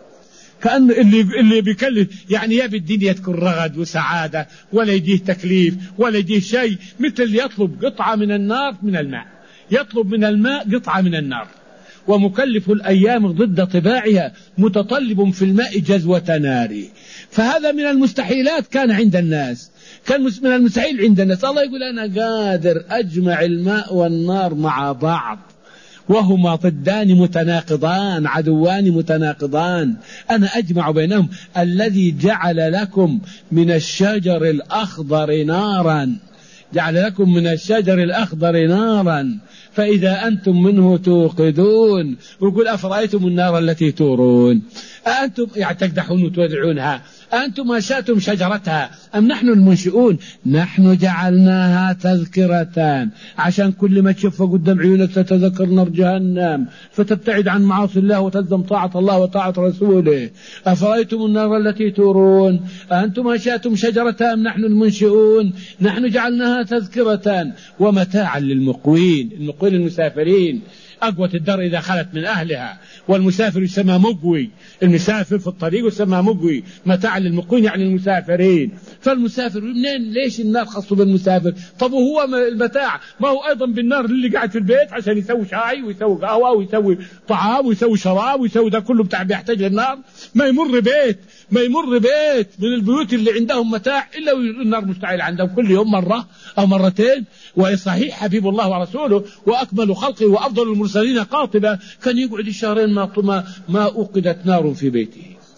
كأن اللي اللي بيكلف يعني يبي الدنيا تكون رغد وسعادة، ولا يجيه تكليف ولا يجيه شيء، مثل اللي يطلب قطعة من النار من الماء، يطلب من الماء قطعة من النار. ومكلف الأيام ضد طباعها متطلب في الماء جذوة نار. فهذا من المستحيلات كان عند الناس، كان من المستحيل عند الناس. الله يقول: أنا قادر أجمع الماء والنار مع بعض وهما ضدان متناقضان، عدوان متناقضان، أنا أجمع بينهم. الذي جعل لكم من الشجر الأخضر نارا، جعل لكم من الشجر الأخضر نارا فإذا أنتم منه توقدون. ويقول: أفرأيتم النار التي تورون أأنتم يعني تكدحون وتودعونها أنتم أنشأتم شجرتها أم نحن المنشئون؟ نحن جعلناها تذكرة، عشان كل ما تشوفها قدام عيونك تتذكر نار جهنم فتبتعد عن معاصي الله وتلزم طاعة الله وطاعة رسوله. أفرأيتم النار التي تورون أأنتم أنشأتم شجرتها أم نحن المنشئون؟ نحن جعلناها تذكرة ومتاعا للمقوين. المقوين المسافرين، أقوى الدار إذا خلت من أهلها، والمسافر يسمى مقوي، المسافر في الطريق يسمى مقوي. متاع للمقوين يعني المسافرين. فالمسافر منين؟ ليش النار خصوا بالمسافر؟ طب وهو المتاع ما هو أيضا بالنار اللي قاعد في البيت عشان يسوي شاي ويسوي قهوة ويسوي طعام ويسوي شراب ويسوي ده كله بتاع بيحتاج للنار. ما يمر بيت ما يمر بيت من البيوت اللي عندهم متاع إلا والنار مشتعل عندهم كل يوم مرة أو مرتين. وصحيح حبيب الله ورسوله وأكمل خلقه وأفضل المرسلين قاطبة كان يقعد الشهرين ما ما أوقدت نار في بيته،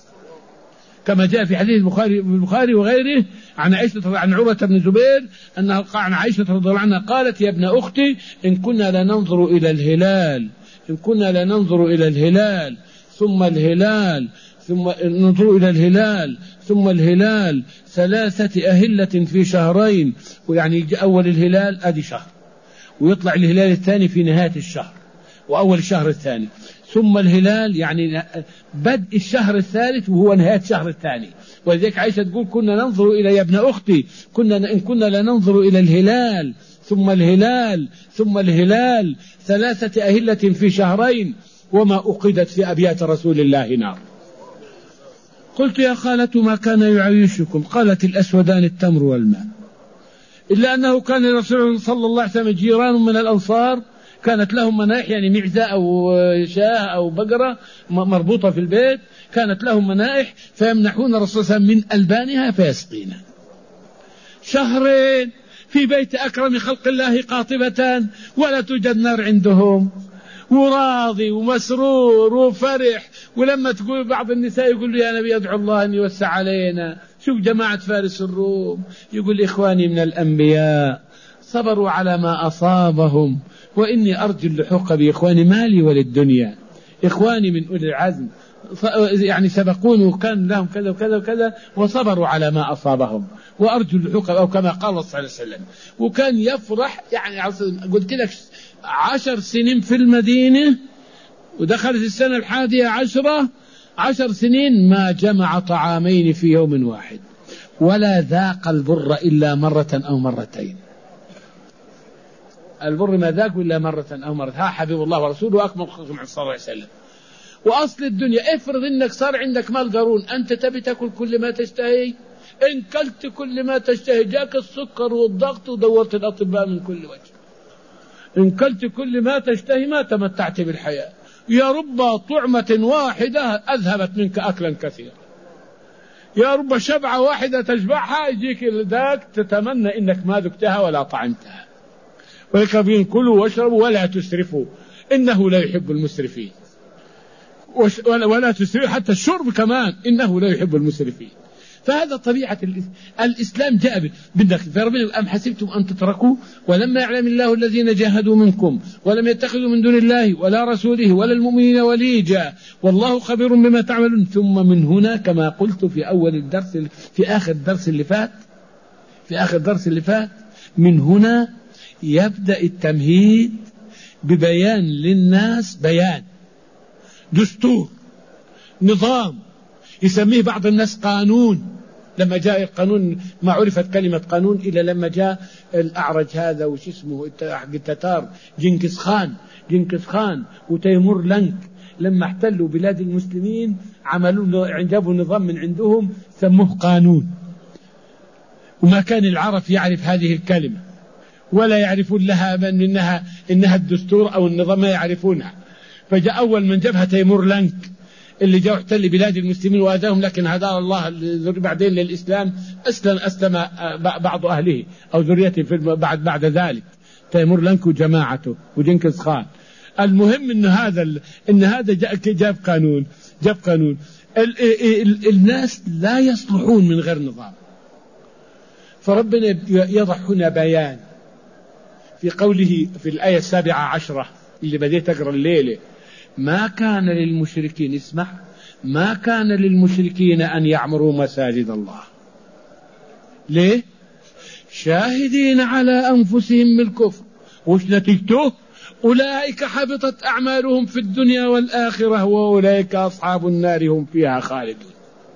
كما جاء في حديث البخاري البخاري وغيره عن عائشة عن عروة بن الزبير أنها عن عائشة رضي الله عنها قالت: يا ابن أختي إن كنا لننظر إلى الهلال إن كنا لننظر إلى الهلال ثم الهلال ثم ننظر إلى الهلال ثم الهلال ثلاثة أهلة في شهرين. ويعني أول الهلال أدي شهر، ويطلع الهلال الثاني في نهاية الشهر وأول الشهر الثاني، ثم الهلال يعني بدء الشهر الثالث وهو نهاية الشهر الثاني. ولذلك عائشة تقول: كنا ننظر إلى يا ابن أختي كنا إن كنا لننظر إلى الهلال ثم الهلال ثم الهلال ثلاثة أهلة في شهرين وما أقدت في أبيات رسول الله نار. قلت: يا خالة ما كان يعيشكم؟ قالت: الأسودان التمر والماء. إلا أنه كان الرسول صلى الله عليه وسلم جيران من الأنصار كانت لهم منائح، يعني معزة أو شاة أو بقرة مربوطة في البيت، كانت لهم منائح فيمنحون الرسول صلى الله عليه وسلم من ألبانها فيسقينا. شهرين في بيت أكرم خلق الله قاطبة ولا توجد نار عندهم، وراضي ومسرور وفرح. ولما تقول بعض النساء يقول له: يا نبي أدعو الله أن يوسع علينا. شوف جماعة فارس الروم، يقول: إخواني من الأنبياء صبروا على ما أصابهم وإني أرجو اللحوق بإخواني مالي وللدنيا. إخواني من أولي العزم يعني سبقون وكان لهم كذا وكذا وكذا وصبروا على ما أصابهم وأرجو اللحوق، أو كما قال صلى الله عليه وسلم. وكان يفرح، يعني قلت لك عشر سنين في المدينة ودخلت السنة الحادية عشرة عشر سنين ما جمع طعامين في يوم واحد ولا ذاق البر إلا مرة أو مرتين. البر ما ذاك إلا مرة أو مرتين. ها حبيب الله ورسوله أكمل خلق صلى الله عليه وسلم. وأصل الدنيا افرض إنك صار عندك مال قارون، أنت تبي تأكل كل ما تشتهي، إن كلت كل ما تشتهي جاك السكر والضغط ودورت الأطباء من كل وجه. إن كلت كل ما تشتهي ما تمتعت بالحياة. يا رب طعمة واحدة أذهبت منك أكلا كثيرا، يا رب شبعة واحدة تشبعها يجيك ذاك تتمنى إنك ما ذقتها ولا طعمتها. ولكن كلوا واشربوا ولا تسرفوا إنه لا يحب المسرفين. ولا تسرفوا حتى الشرب كمان إنه لا يحب المسرفين. فهذا طبيعة الإسلام جاء بدك. فربنا أم حسبتم أن تتركوا ولما يعلم الله الذين جاهدوا منكم ولم يتخذوا من دون الله ولا رسوله ولا المؤمنين وليجا والله خبير بما تعملون. ثم من هنا كما قلت في أول الدرس في آخر الدرس اللي فات في آخر الدرس اللي فات من هنا يبدأ التمهيد ببيان للناس بيان دستور نظام يسميه بعض الناس قانون. لما جاء القانون ما عرفت كلمة قانون إلا لما جاء الأعرج هذا وش اسمه حق التتار جنكيز خان جنكيز خان وتيمور لنك لما احتلوا بلاد المسلمين عملوا جابوا نظام من عندهم سموه قانون. وما كان العرب يعرف هذه الكلمة ولا يعرفون لها من إنها إنها الدستور أو النظام ما يعرفونها. فجاء أول من جابها تيمور لنك اللي جاء احتل بلاد المسلمين وآذاهم لكن هداه الله بعدين للإسلام أسلم أسلم بعض أهله أو ذريته في بعد بعد ذلك تيمور لنك وجماعته وجنكيز خان. المهم إن هذا إن هذا جاب قانون جاب قانون ال ال الناس لا يصلحون من غير نظام. فربنا يضع هنا بيان في قوله في الآية السابعة عشرة اللي بديت أقرأ الليلة ما كان للمشركين اسمع ما كان للمشركين أن يعمروا مساجد الله. ليه؟ شاهدين على أنفسهم بالكفر. وش نتيجته؟ أولئك حبطت أعمالهم في الدنيا والآخرة وأولئك أصحاب النار هم فيها خالدون.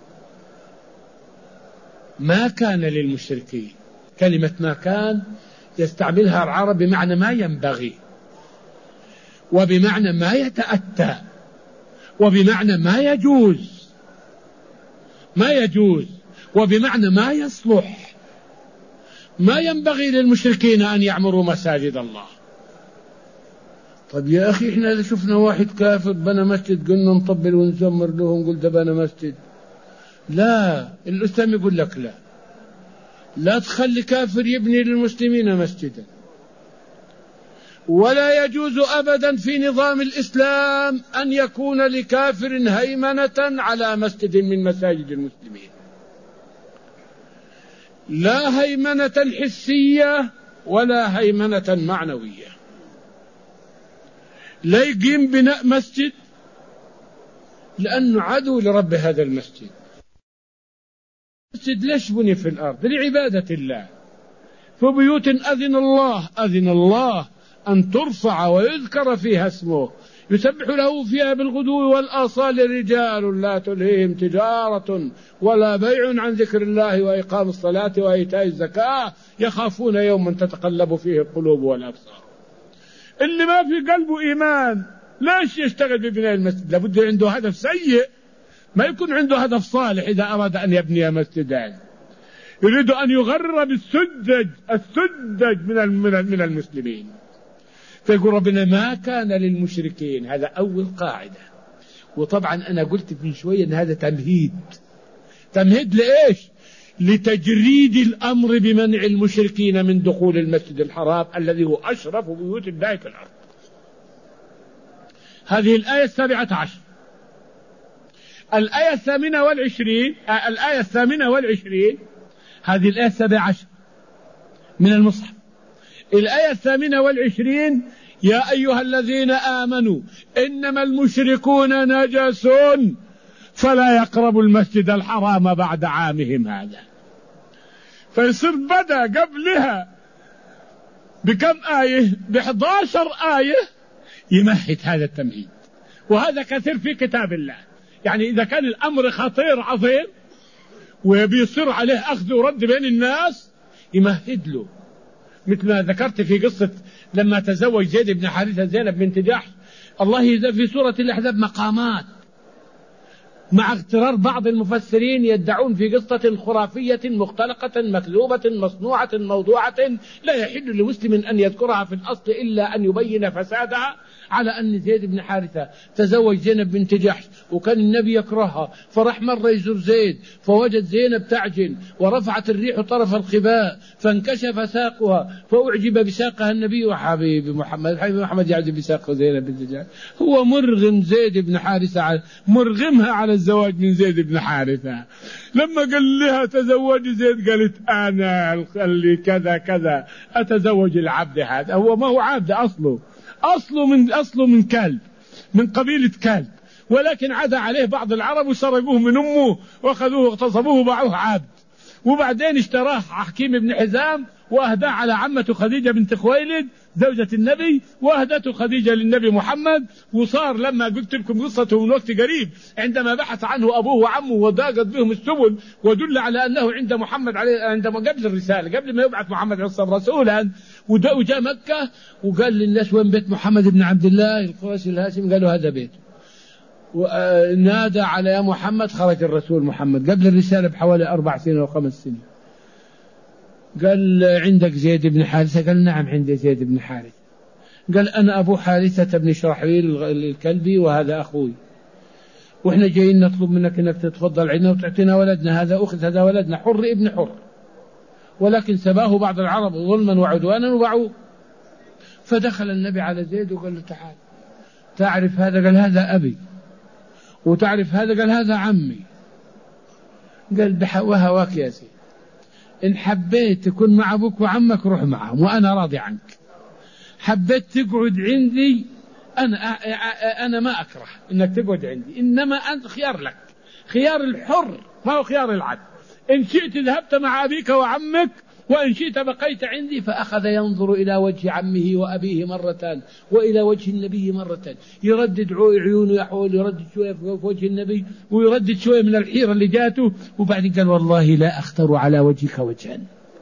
ما كان للمشركين كلمة ما كان يستعملها العرب بمعنى ما ينبغي وبمعنى ما يتأتى وبمعنى ما يجوز ما يجوز وبمعنى ما يصلح. ما ينبغي للمشركين أن يعمروا مساجد الله. طب يا أخي إحنا إذا شفنا واحد كافر بنى مسجد قلنا نطبل ونزمر لهم قل ده بنى مسجد. لا الإسلام يقول لك لا لا تخلي كافر يبني للمسلمين مسجدا. ولا يجوز أبدا في نظام الإسلام أن يكون لكافر هيمنة على مسجد من مساجد المسلمين. لا هيمنة حسية ولا هيمنة معنوية. لا يقيم بناء مسجد لأنه عدو لرب هذا المسجد. المسجد ليش بني في الأرض؟ لعبادة الله. فبيوت أذن الله أذن الله أن ترفع ويذكر فيها اسمه يسبح له فيها بالغدو والآصال رجال لا تلهيهم تجارة ولا بيع عن ذكر الله وإقام الصلاة وإيتاء الزكاة يخافون يوما تتقلب فيه القلوب والأبصار. اللي ما في قلبه إيمان ليش يشتغل ببناء المسجد؟ لابد عنده هدف سيء ما يكون عنده هدف صالح. إذا أراد أن يبني مسجدا يريد أن يغرب السذج السذج من من المسلمين. فيقول ربنا ما كان للمشركين. هذا أول قاعدة. وطبعا أنا قلت من شوية أن هذا تمهيد. تمهيد لإيش؟ لتجريد الأمر بمنع المشركين من دخول المسجد الحرام الذي هو أشرف بيوت الله في الأرض. هذه الآية السابعة عشر. الآية الثامنة والعشرين آه الآية الثامنة والعشرين هذه الآية السابعة عشر من المصحف. الآية الثامنة والعشرين يا أيها الذين آمنوا إنما المشركون نجس فلا يقربوا المسجد الحرام بعد عامهم هذا. فيصير بدأ قبلها بكم آية بإحدى عشر آية يمهد هذا التمهيد. وهذا كثير في كتاب الله. يعني إذا كان الأمر خطير عظيم وبيصير عليه أخذ ورد بين الناس يمهد له. مثل ما ذكرت في قصة لما تزوج زيد بن حارثة زينب بنت جحش. الله يزال في سورة الأحزاب مقامات مع اغترار بعض المفسرين يدعون في قصة خرافية مختلقة مكذوبة مصنوعة موضوعة لا يحل لمسلم أن يذكرها في الأصل إلا أن يبين فسادها على أن زيد بن حارثة تزوج زينب بنت جحش وكان النبي يكرهها، فراح مرة يزور زيد فوجد زينب تعجن ورفعت الريح طرف الخباء فانكشف ساقها فأعجب بساقها النبي، وحبيبي محمد حبيبي محمد يعجب بساق زينب بنت جحش. هو مرغم زيد بن حارثة على مرغمها على الزواج من زيد بن حارثة. لما قال لها تزوج زيد قالت أنا اللي كذا كذا أتزوج العبد هذا. هو ما هو عبد أصله، أصله من أصله من كلب، من قبيلة كلب، ولكن عدا عليه بعض العرب وسرقوه من أمه وأخذوه واغتصبوه وباعوه عبد، وبعدين اشتراه حكيم بن حزام وأهداه على عمته خديجة بنت خويلد زوجة النبي، وأهدته خديجة للنبي محمد. وصار لما قلت لكم قصته من وقت قريب عندما بحث عنه أبوه وعمه وضاقت بهم السبل ودل على أنه عند محمد عليه عندما قبل الرسالة قبل ما يبعث محمد عليه الصلاة والسلام رسولا، وجاء مكة وقال للناس وين بيت محمد بن عبد الله القرشي الهاشم؟ قالوا هذا بيته. ونادى على يا محمد، خرج الرسول محمد قبل الرسالة بحوالي أربع سنين أو خمس سنين. قال عندك زيد بن حارثة؟ قال نعم عندي زيد بن حارثة. قال أنا أبو حارثة بن شرحبيل الكلبي وهذا أخوي، وإحنا جايين نطلب منك أنك تتفضل عنا وتعطينا ولدنا، هذا أخذ هذا ولدنا حر ابن حر، ولكن سباه بعض العرب ظلما وعدوانا وباعوه. فدخل النبي على زيد وقال له تعال، تعرف هذا؟ قال هذا أبي. وتعرف هذا؟ قال هذا عمي. قال وهواك يا سيد، إن حبيت تكون مع أبوك وعمك روح معهم وأنا راضي عنك، حبيت تقعد عندي أنا أنا ما أكره إنك تقعد عندي، إنما أنت خيار لك، خيار الحر ما هو خيار العبد. إن شئت ذهبت مع أبيك وعمك وإن شئت بقيت عندي. فأخذ ينظر إلى وجه عمه وأبيه مرة وإلى وجه النبي مرة، يردد عيونه يحول، يردد شوية في وجه النبي ويردد شوية من الحيرة اللي جاته، وبعدين قال والله لا أختار على وجهك وجها.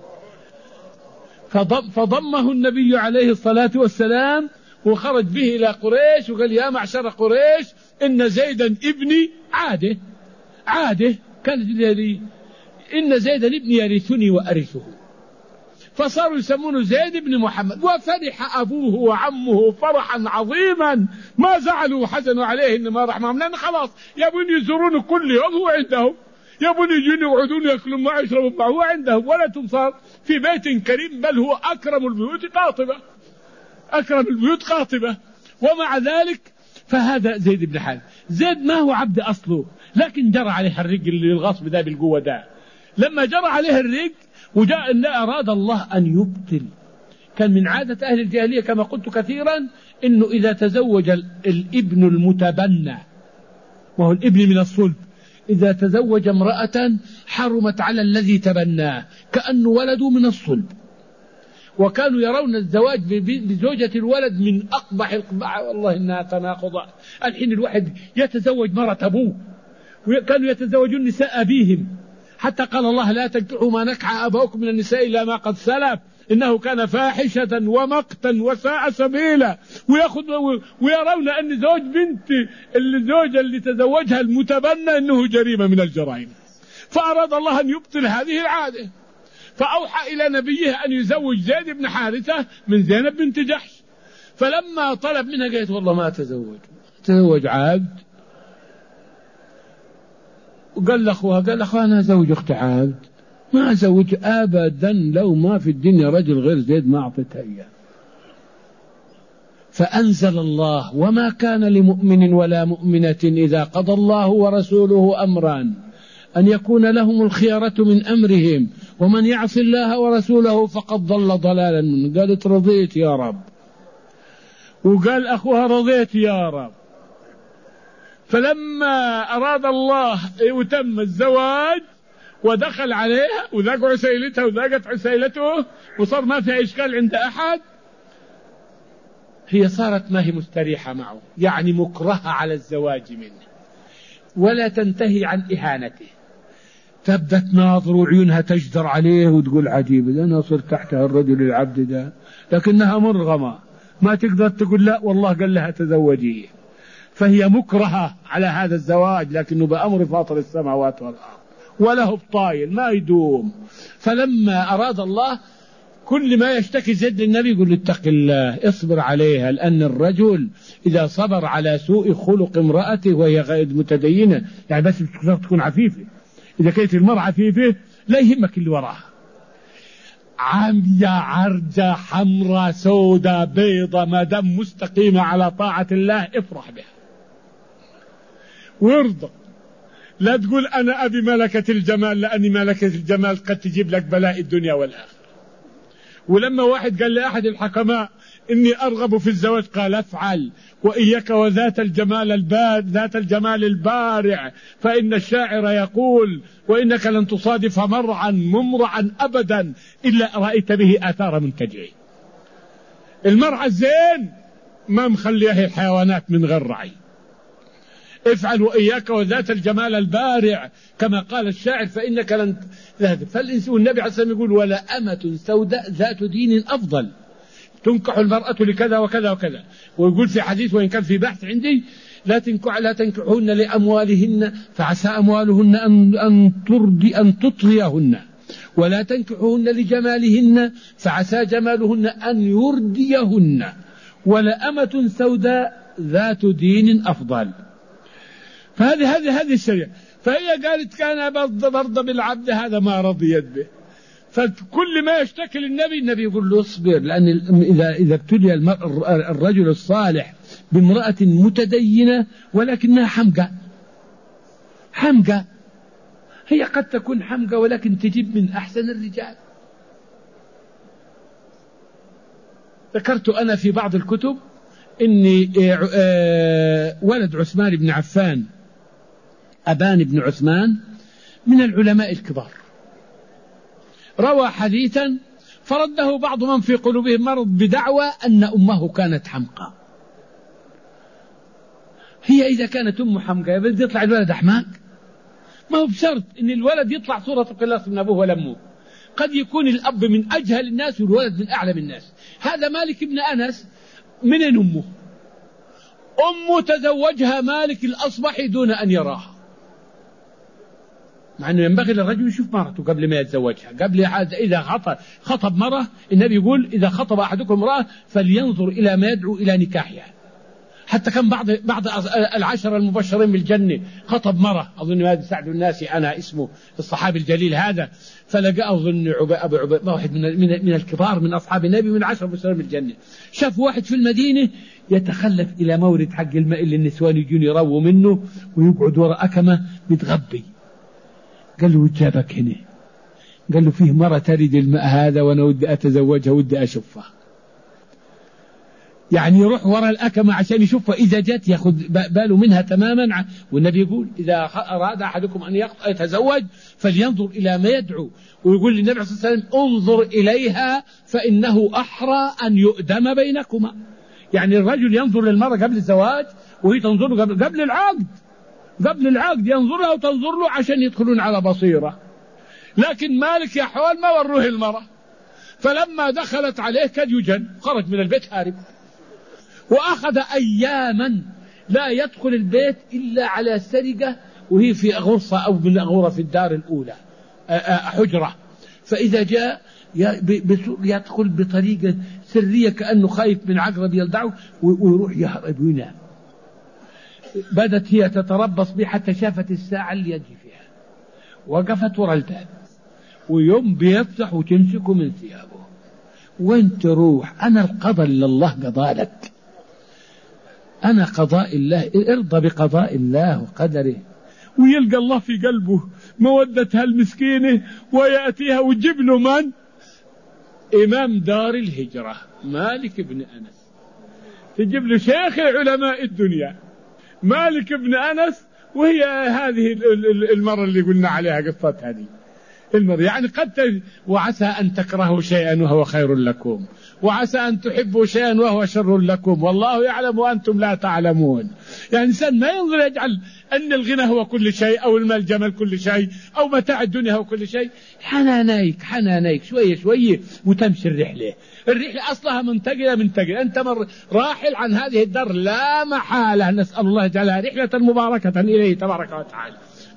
فضم فضمه النبي عليه الصلاة والسلام وخرج به إلى قريش وقال يا معشر قريش إن زيدا ابني عاده عاده كانت لي إن زيدا ابني يرثني وأرثه. فصاروا يسمونه زيد بن محمد. وفرح أبوه وعمه فرحا عظيما، ما زعلوا وحزنوا عليه إنما رحمهم، لأن خلاص يبون يزورون كل يوم هو عندهم، يبون يجون يقعدون يأكلون معه يشربون معه هو عندهم، ولد صار في بيت كريم، بل هو أكرم البيوت قاطبة، أكرم البيوت قاطبة. ومع ذلك فهذا زيد بن حارثة. زيد ما هو عبد أصله، لكن جرى عليه الرق اللي الغصب ده بالقوة ده. لما جرى عليه الرق وجاء أن أراد الله أن يبطل، كان من عادة أهل الجاهلية كما قلت كثيرا إنه إذا تزوج الابن المتبنى، وهو الابن من الصلب، إذا تزوج امرأة حرمت على الذي تبناه كأنه ولده من الصلب، وكانوا يرون الزواج بزوجة الولد من أقبح القبح. والله إنها تناقض. الحين الواحد يتزوج مرة أبوه، وكانوا يتزوجون نساء أبيهم، حتى قال الله لا تنكحوا ما نكح آباؤكم من النساء إلا ما قد سلف إنه كان فاحشة ومقتا وساء سبيلا. ويأخذ ويرون أن زوج بنت الزوجة اللي تزوجها المتبنى إنه جريمة من الجرائم. فأراد الله أن يبطل هذه العادة، فأوحى إلى نبيه أن يزوج زيد بن حارثة من زينب بنت جحش. فلما طلب منها قالت والله ما أتزوج، أتزوج عبد. وقال لأخوها قال أخوها أنا أزوج أخت عبد، ما أزوج أبدا، لو ما في الدنيا رجل غير زيد ما أعطيتها إياه. فأنزل الله وما كان لمؤمن ولا مؤمنة إذا قضى الله ورسوله أمرا أن يكون لهم الخيرة من أمرهم ومن يعص الله ورسوله فقد ضل ضلالا منه. قالت رضيت يا رب، وقال أخوها رضيت يا رب. فلما أراد الله يتم الزواج ودخل عليها وذاق عسيلتها وذاقت عسيلته وصار ما فيها إشكال عند أحد، هي صارت ما هي مستريحة معه، يعني مكرهة على الزواج منه ولا تنتهي عن إهانته. تبدأ تناظر وعيونها تجدر عليه وتقول عجيب أنا صرت تحتها الرجل العبد ده، لكنها مرغمة ما تقدر تقول لا والله قال لها تزوجيه. فهي مكرهة على هذا الزواج، لكنه بأمر فاطر السماوات والأرض وله بطايل ما يدوم. فلما أراد الله كل ما يشتكي زيد للنبي يقول اتق الله اصبر عليها، لأن الرجل إذا صبر على سوء خلق امرأته وهي غير متدينة، يعني بس تكون عفيفة، إذا كانت المرأة عفيفة لا يهمك اللي وراها، عامية عرجة حمراء سوداء بيضة، ما دام مستقيمة على طاعة الله افرح بها وارضى. لا تقول أنا أبي ملكة الجمال، لأني ملكة الجمال قد تجيب لك بلاء الدنيا والآخرة. ولما واحد قال لأحد الحكماء إني أرغب في الزواج، قال افعل وإياك وذات الجمال البارع، ذات الجمال البارع، فإن الشاعر يقول وإنك لن تصادف مرعا ممرعا أبدا إلا رأيت به آثار منتجعه. المرعى الزين ما مخليه الحيوانات من غير رعي. افعل وإياك وذات الجمال البارع كما قال الشاعر فإنك لن فالإنس. والنبي عليه الصلاة والسلام يقول ولا أمة سوداء ذات دين أفضل تنكح المرأة لكذا وكذا وكذا. ويقول في حديث وإن كان في بحث عندي لا تنكح لا تنكحهن لأموالهن فعسى أموالهن أن أن ترضي أن تطغيهن، ولا تنكحهن لجمالهن فعسى جمالهن أن يرديهن، ولا أمة سوداء ذات دين أفضل. فهذه هذه هذه الشريعة. فهي قالت كان برضى بالعبد هذا ما رضيت به. فكل ما يشتكي للنبي النبي يقول له اصبر، لأن إذا إذا ابتلي الرجل الصالح بامرأة متدينة ولكنها حمقى حمقى هي قد تكون حمقى ولكن تجيب من أحسن الرجال. ذكرت أنا في بعض الكتب إني ولد عثمان بن عفان أبان بن عثمان من العلماء الكبار، روى حديثا فرده بعض من في قلوبهم مرض بدعوى أن أمه كانت حمقى. هي إذا كانت أمه حمقى بدي يطلع الولد أحمق؟ ما هو بشرط أن الولد يطلع صورة قلاص من أبوه ولا أمه. قد يكون الأب من أجهل الناس والولد من أعلم الناس. هذا مالك بن أنس من أمه؟ أمه تزوجها مالك الأصبحي دون أن يراها، مع أنه ينبغي للرجل يشوف مرته قبل ما يتزوجها. قبل إذا خطب, خطب مرة النبي يقول إذا خطب أحدكم امرأة فلينظر إلى ما يدعو إلى نكاحها. حتى كان بعض بعض العشرة المبشرين بالجنة خطب مرة، أظن هذا سعد الناس أنا اسمه الصحابي الجليل هذا، فلقى أظن أبو عبيد واحد من من الكبار من أصحاب النبي من العشرة المبشرين بالجنة، شاف واحد في المدينة يتخلف إلى مورد حق الماء اللي النسوان يجون يرووا منه ويقعد وراء أكمة متغبي. قال له وجابك هنا؟ قال له فيه مرة تريد الماء هذا وأنا ودي أتزوجها ودي أشوفها. يعني يروح وراء الأكمة عشان يشوفها، إذا جت يأخذ باله منها تماما. والنبي يقول إذا أراد أحدكم أن يتزوج فلينظر إلى ما يدعو، ويقول للنبي صلى الله عليه وسلم انظر إليها فإنه أحرى أن يؤدم بينكما. يعني الرجل ينظر للمرأة قبل الزواج وهي تنظر له قبل, قبل العقد قبل العقد ينظرها وتنظر له عشان يدخلون على بصيرة. لكن مالك يا حوال ما وروه المرأة، فلما دخلت عليه كاد يجن خرج من البيت هارب، وأخذ أياما لا يدخل البيت إلا على سرقة وهي في غرفة أو من غرف الدار الأولى حجرة. فإذا جاء يدخل بطريقة سرية كأنه خايف من عقرب يلدعه ويروح يهرب وينام. بدت هي تتربص به حتى شافت الساعة اللي يجي فيها، وقفت وراء الباب ويوم بيفتح وتمسكه من ثيابه وين تروح؟ أنا القضاء اللي الله قضى لك، أنا قضاء الله، ارضى بقضاء الله وقدره. ويلقى الله في قلبه مودة هالمسكينة ويأتيها ويجيب له من؟ إمام دار الهجرة مالك بن أنس، تجيب له شيخ علماء الدنيا مالك بن أنس، وهي هذه المرة اللي قلنا عليها قصة هذه المرة. يعني قد وعسى أن تكرهوا شيئا وهو خير لكم، وعسى أن تحبوا شيئا وهو شر لكم، والله يعلم وأنتم لا تعلمون. يعني الإنسان ما ينظر يجعل أن الغنى هو كل شيء أو المال جمال كل شيء أو متاع الدنيا هو كل شيء. حنانيك حنانيك شوية شوية وتمشي الرحلة. الرحلة أصلها منتقلة منتقلة، أنت مر راحل عن هذه الدار لا محالة. نسأل الله يجعلها رحلة مباركة إليه تبارك وتعالى.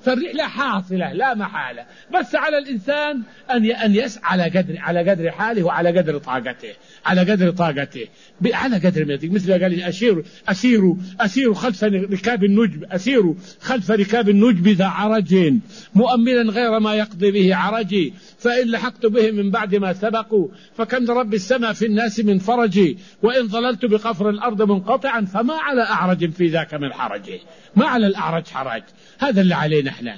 فالرحلة حاصلة لا محالة، بس على الإنسان أن أن يسعى على قدر على قدر حاله وعلى قدر طاقته، على قدر طاقته على قدر ما يطيق. مثل قال أسير أسير أسير خلف ركاب النجب، أسير خلف ركاب النجب ذا عرج مؤملا غير ما يقضي به عرجي، فإن لحقت به من بعد ما سبقوا فكم رب السماء في الناس من فرجي، وإن ظللت بقفر الأرض منقطعا فما على أعرج في ذاك من حرجي، ما على الأعرج حرج. هذا اللي علينا احنا.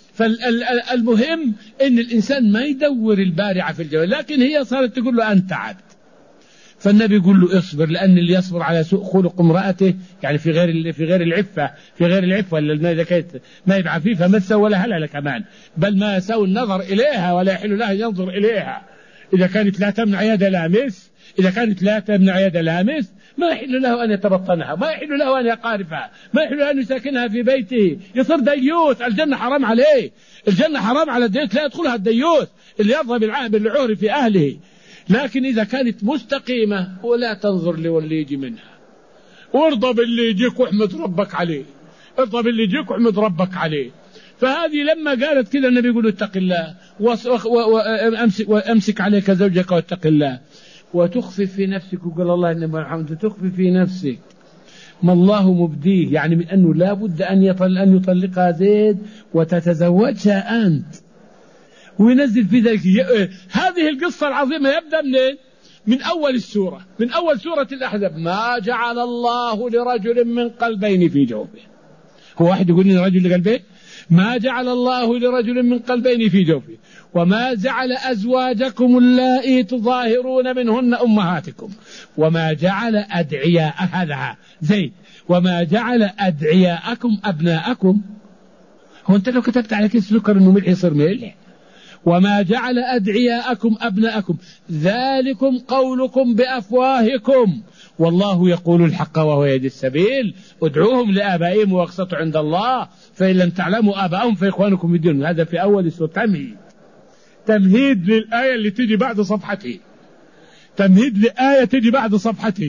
فالمهم ان الانسان ما يدور البارعة في الجوال، لكن هي صارت تقول له انت عبد. فالنبي يقول له اصبر، لان اللي يصبر على سوء خلق امرأته يعني في غير في غير العفة في غير العفة اللي اذا كانت ما يبقى عفيفة ما تسوى لها لا كمان، بل ما يسوي النظر اليها ولا يحل له ينظر اليها. اذا كانت لا تمنع يد لامس اذا كانت لا تمنع يد لامس ما يحل له أن يتبطنها، ما يحل له أن يقارفها، ما يحل له أن يساكنها في بيته، يصير ديوث. الجنة حرام عليه، الجنة حرام على الديوث، لا يدخلها الديوث اللي يرضى بالعهد بالعور في أهله. لكن إذا كانت مستقيمة ولا تنظر للي يجي منها، وارضى باللي يجيك واحمد ربك عليه، ارضى باللي يجيك واحمد ربك عليه. فهذه لما قالت كذا النبي يقول اتق الله وأمسك, وأمسك عليك زوجك واتق الله وتخفي في نفسك. وقال الله إن محمد تخفي في نفسك ما الله مبديه، يعني من أنه لا بد أن يطل أن يطلقها زيد وتتزوجها أنت. وينزل في ذلك هذه القصة العظيمة. يبدأ منين؟ من أول السورة، من أول سورة الأحزاب. ما جعل الله لرجل من قلبين في جوفه. هو واحد يقول لي رجل لقلبين؟ ما جعل الله لرجل من قلبين في جوفه وما جعل أزواجكم اللائي تظاهرون منهن أمهاتكم وما جعل أدعياء هذا زيد وما جعل أدعياءكم أبناءكم. هو أنت لو كتبت على كيس سكر إنه ملح يصير ملح. وما جعل أدعياءكم أبناءكم ذلكم قولكم بأفواهكم والله يقول الحق وهو يهدي السبيل ادعوهم لآبائهم واقسطوا عند الله فإن لم تعلموا آباءهم فإخوانكم في الدين. هذا في أول السورة تمهيد تمهيد للآية اللي تجي بعد صفحته، تمهيد لآية تجي بعد صفحته.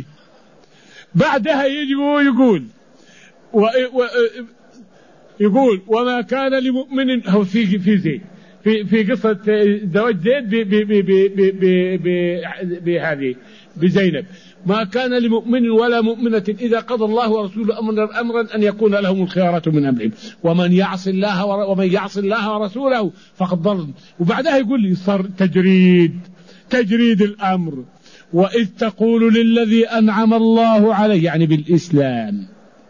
بعدها يجي ويقول و... و... يقول وما كان لمؤمن. هو في في زيد في في قصة زواج زيد بهذه بزينب. ما كان لمؤمن ولا مؤمنة إذا قضى الله ورسوله أمرا أمرا أن يكون لهم الخيارة من أمرهم ومن يعص الله ومن يعص الله ورسوله فقد ضل. وبعدها يقول لي صار تجريد تجريد الأمر. وإذ تقول للذي أنعم الله عليه يعني بالإسلام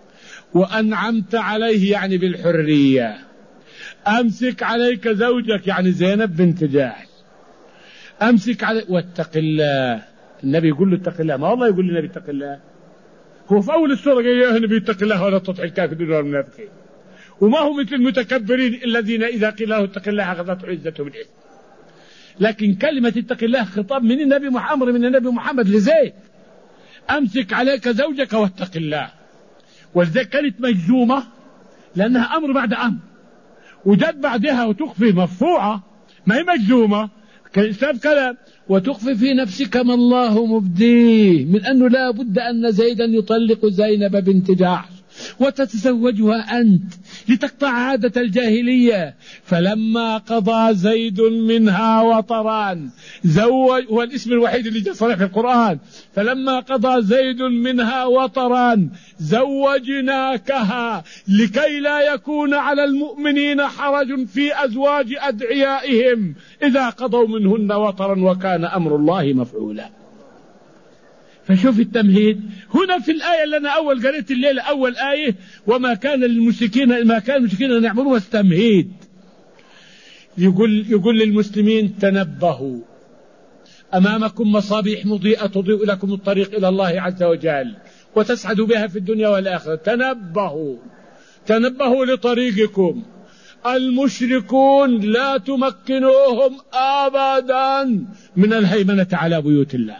وأنعمت عليه يعني بالحرية أمسك عليك زوجك يعني زينب بنت جاحش أمسك عليك واتق الله. النبي يقول له اتق الله، ما والله يقول للنبي اتق الله. هو في أول السورة قال يا النبي اتق الله ولا تطع الكافرين والمنافقين، وما هو مثل المتكبرين الذين إذا قيل له اتق الله أخذته عزته بالإثم. لكن كلمة اتق الله خطاب من النبي محمد من النبي محمد لزيد. أمسك عليك زوجك واتق الله. ولذلك كانت مجزومة لأنها أمر بعد أمر، وجد بعدها وتخفي مرفوعة ما هي مجزومة كإسلام كلام. وتخفي في نفسك ما الله مبديه من أنه لا بد أن زيدا يطلق زينب بنت جحش وتتزوجها أنت لتقطع عادة الجاهلية. فلما قضى زيد منها وطرا زوج، هو الاسم الوحيد اللي جاء صريح في القرآن. فلما قضى زيد منها وطرا زوجناكها لكي لا يكون على المؤمنين حرج في أزواج أدعيائهم إذا قضوا منهن وطرا وكان أمر الله مفعولا. فشوف التمهيد هنا في الآية اللي أنا أول قريت الليلة أول آية وما كان للمشركين ما كان المشركين أن يعملوا التمهيد. يقول يقول للمسلمين تنبهوا أمامكم مصابيح مضيئة تضيء لكم الطريق إلى الله عز وجل وتسعدوا بها في الدنيا والآخرة. تنبهوا تنبهوا لطريقكم. المشركون لا تمكنوهم أبدا من الهيمنة على بيوت الله،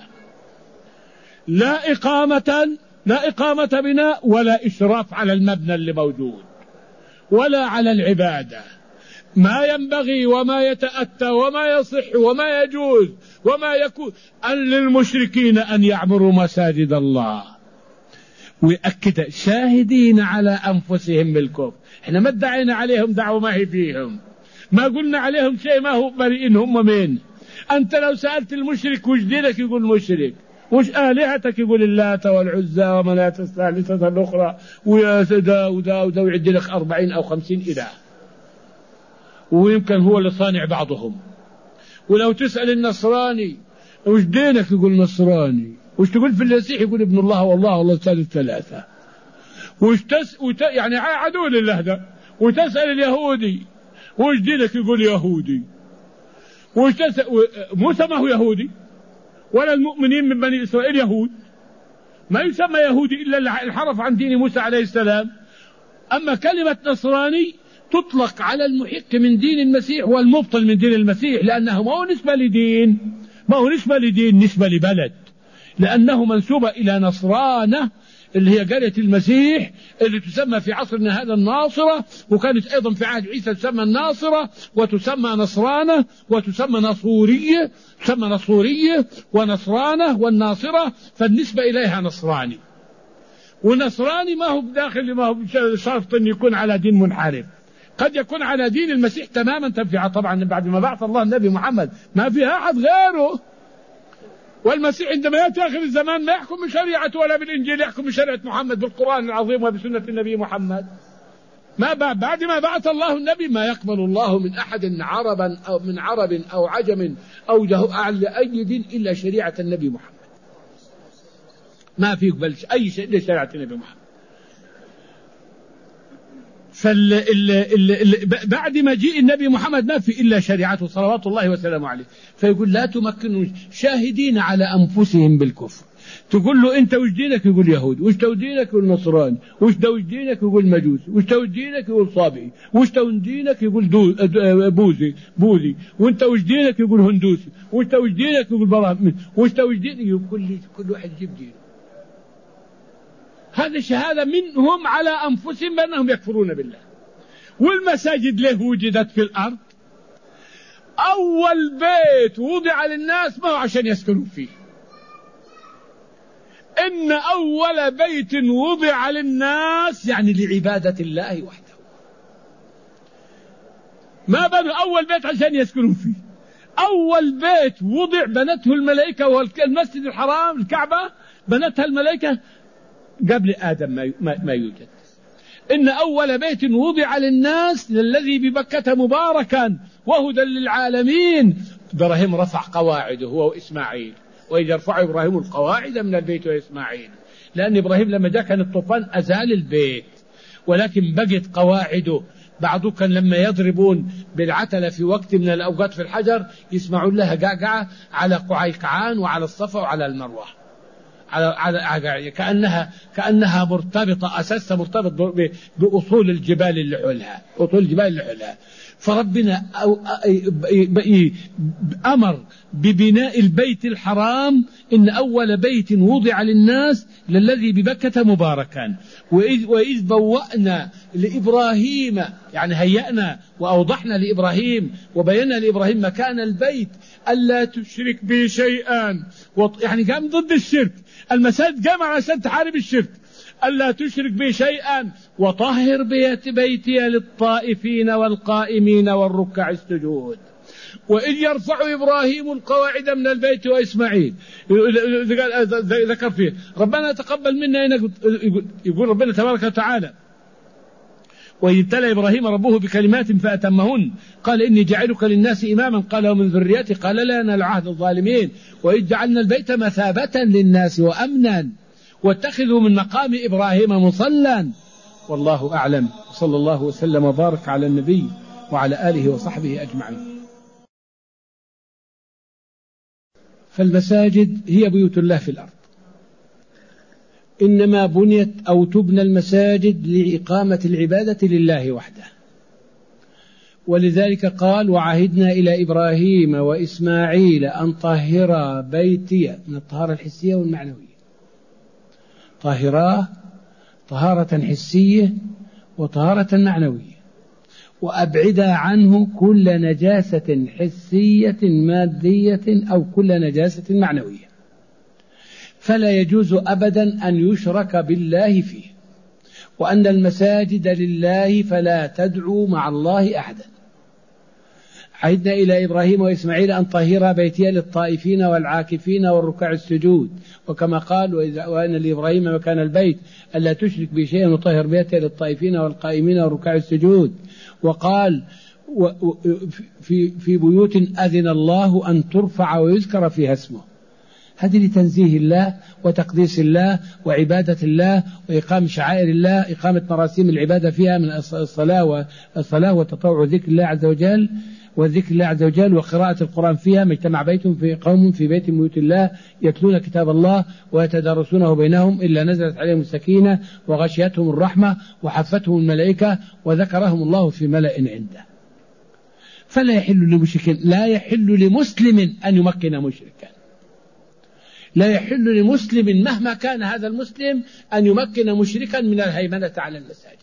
لا إقامة لا إقامة بناء ولا إشراف على المبنى اللي موجود ولا على العبادة. ما ينبغي وما يتأتى وما يصح وما يجوز وما يكون أن للمشركين أن يعمروا مساجد الله ويأكد شاهدين على أنفسهم بالكفر. احنا ما ادعينا عليهم دعوة ما هي فيهم، ما قلنا عليهم شيء ما هو بريئين. هم مين؟ أنت لو سألت المشرك وش دينك يقول مشرك، وش آلهتك يقول اللات والعزى ومناة الثالثة الأخرى ويا دا ودا ودا، ويعد لك أربعين أو خمسين إله، ويمكن هو اللي صانع بعضهم. ولو تسأل النصراني وش دينك يقول نصراني، وش تقول في المسيح يقول ابن الله والله والله ثالث ثلاثة، وش تس وت... يعني عدو لله ده. وتسأل اليهودي وش دينك يقول يهودي، وش تسأل موسى ما هو يهودي ولا المؤمنين من بني إسرائيل يهود، ما يسمى يهودي إلا الحرف عن دين موسى عليه السلام. أما كلمة نصراني تطلق على المحق من دين المسيح والمبطل من دين المسيح، لأنه ما هو نسبة لدين، ما هو نسبة لدين، نسبة لبلد، لأنه منسوبة إلى نصرانة اللي هي قرية المسيح اللي تسمى في عصرنا هذا الناصرة، وكانت أيضا في عهد عيسى تسمى الناصرة وتسمى نصرانة وتسمى نصورية، تسمى نصورية ونصرانة والناصرة، فالنسبة إليها نصراني. ونصراني ما هو بداخل، ما هو شرط أن يكون على دين منحرف، قد يكون على دين المسيح تماما تنفع. طبعا بعد ما بعث الله النبي محمد ما فيها أحد غيره، والمسيح عندما يأتي آخر الزمان ما يحكم بشريعته ولا بالإنجيل، يحكم بشريعة محمد بالقرآن العظيم وبسنة النبي محمد. ما بعد ما بعث الله النبي ما يقبل الله من أحد عربا أو من عرب أو عجم أو أي دين إلا شريعة النبي محمد، ما في يقبل أي شيء إلا شريعة النبي محمد. بعد مجيء النبي محمد ما في إلا شريعته صلوات الله وسلامه عليه. فيقول لا تمكنوا شاهدين على أنفسهم بالكفر. تقول له أنت وش دينك يقول يهود، وش دينك يقول نصراني، وش دينك يقول مجوسي، وش دينك يقول صابئي، وش دينك يقول بوذي بوذي، وانت وش دينك يقول هندوسي، وش دينك يقول براهمي، وش دينك يقول كل كل واحد يجيب دينه. هذا شهادة منهم على أنفسهم بأنهم يكفرون بالله. والمساجد له وجدت في الأرض، أول بيت وضع للناس ما هو عشان يسكنوا فيه، إن أول بيت وضع للناس يعني لعبادة الله وحده. ما بنوا أول بيت عشان يسكنوا فيه، أول بيت وضع بنته الملائكة، والمسجد الحرام الكعبة بنتها الملائكة قبل آدم ما يوجد. إن أول بيت وضع للناس للذي ببكة مباركا وهدى للعالمين. إبراهيم رفع قواعده هو وإسماعيل، وإذ يرفع إبراهيم القواعد من البيت وإسماعيل، لأن إبراهيم لما جاء كان الطوفان أزال البيت، ولكن بقت قواعده. بعضهم كان لما يضربون بالعتلة في وقت من الأوقات في الحجر يسمعون لها قعقعة على قعيقعان وعلى الصفا وعلى المروة، على على كأنها كأنها مرتبطة، أساسها مرتبط بأصول الجبال اللي حولها، أصول الجبال اللي حولها. فربنا أمر ببناء البيت الحرام، إن أول بيت وضع للناس للذي ببكة مباركا. وإذ, وإذ بوأنا لإبراهيم، يعني هيأنا وأوضحنا لإبراهيم وبينا لإبراهيم مكان البيت ألا تشرك به شيئا، يعني قام ضد الشرك. المساجد قام عشان تحارب الشرك. ألا تشرك به شيئا وطهر بيت بيتي للطائفين والقائمين والركع السجود. وإذ يرفع إبراهيم القواعد من البيت وإسماعيل، ذكر فيه ربنا تقبل منا، يقول ربنا تبارك وتعالى وإذ ابتلى إبراهيم ربه بكلمات فأتمهن قال إني جعلك للناس إماما قال ومن ذريتي قال لا ينال عهد الظالمين. وإذ جعلنا البيت مثابة للناس وأمنا واتخذوا من مقام إبراهيم مصلى. والله أعلم، صلى الله وسلم وبارك على النبي وعلى آله وصحبه أجمعين. فالمساجد هي بيوت الله في الأرض، إنما بنيت أو تبنى المساجد لإقامة العبادة لله وحده. ولذلك قال وعهدنا إلى إبراهيم وإسماعيل أن طهرا بيتي، من الطهارة الحسية والمعنوية، طهراه طهارة حسية وطهارة معنوية، وأبعدا عنه كل نجاسة حسية مادية أو كل نجاسة معنوية. فلا يجوز أبدا أن يشرك بالله فيه، وأن المساجد لله فلا تدعوا مع الله أحدا. عهدنا إلى إبراهيم وإسماعيل أن طهر بيتي للطائفين والعاكفين والركع السجود، وكما قال وأن لإبراهيم مكان البيت ألا تشرك بشيء وطهر بيتي للطائفين والقائمين والركع السجود. وقال في في بيوت أذن الله أن ترفع ويذكر فيها اسمه. هذه لتنزيه الله وتقديس الله وعبادة الله وإقام شعائر الله، إقامة مراسيم العبادة فيها من الصلاة والصلاة وتطوع ذكر الله عز وجل وذكر الله عز وجل وقراءة القرآن فيها. ما اجتمع بيت في قوم في بيت من بيوت الله يتلون كتاب الله ويتدارسونه بينهم إلا نزلت عليهم السكينة وغشيتهم الرحمة وحفتهم الملائكة وذكرهم الله في ملأ عنده. فلا يحل لمشرك لا يحل لمسلم أن يمكن مشركا، لا يحل لمسلم مهما كان هذا المسلم أن يمكن مشركا من الهيمنة على المساجد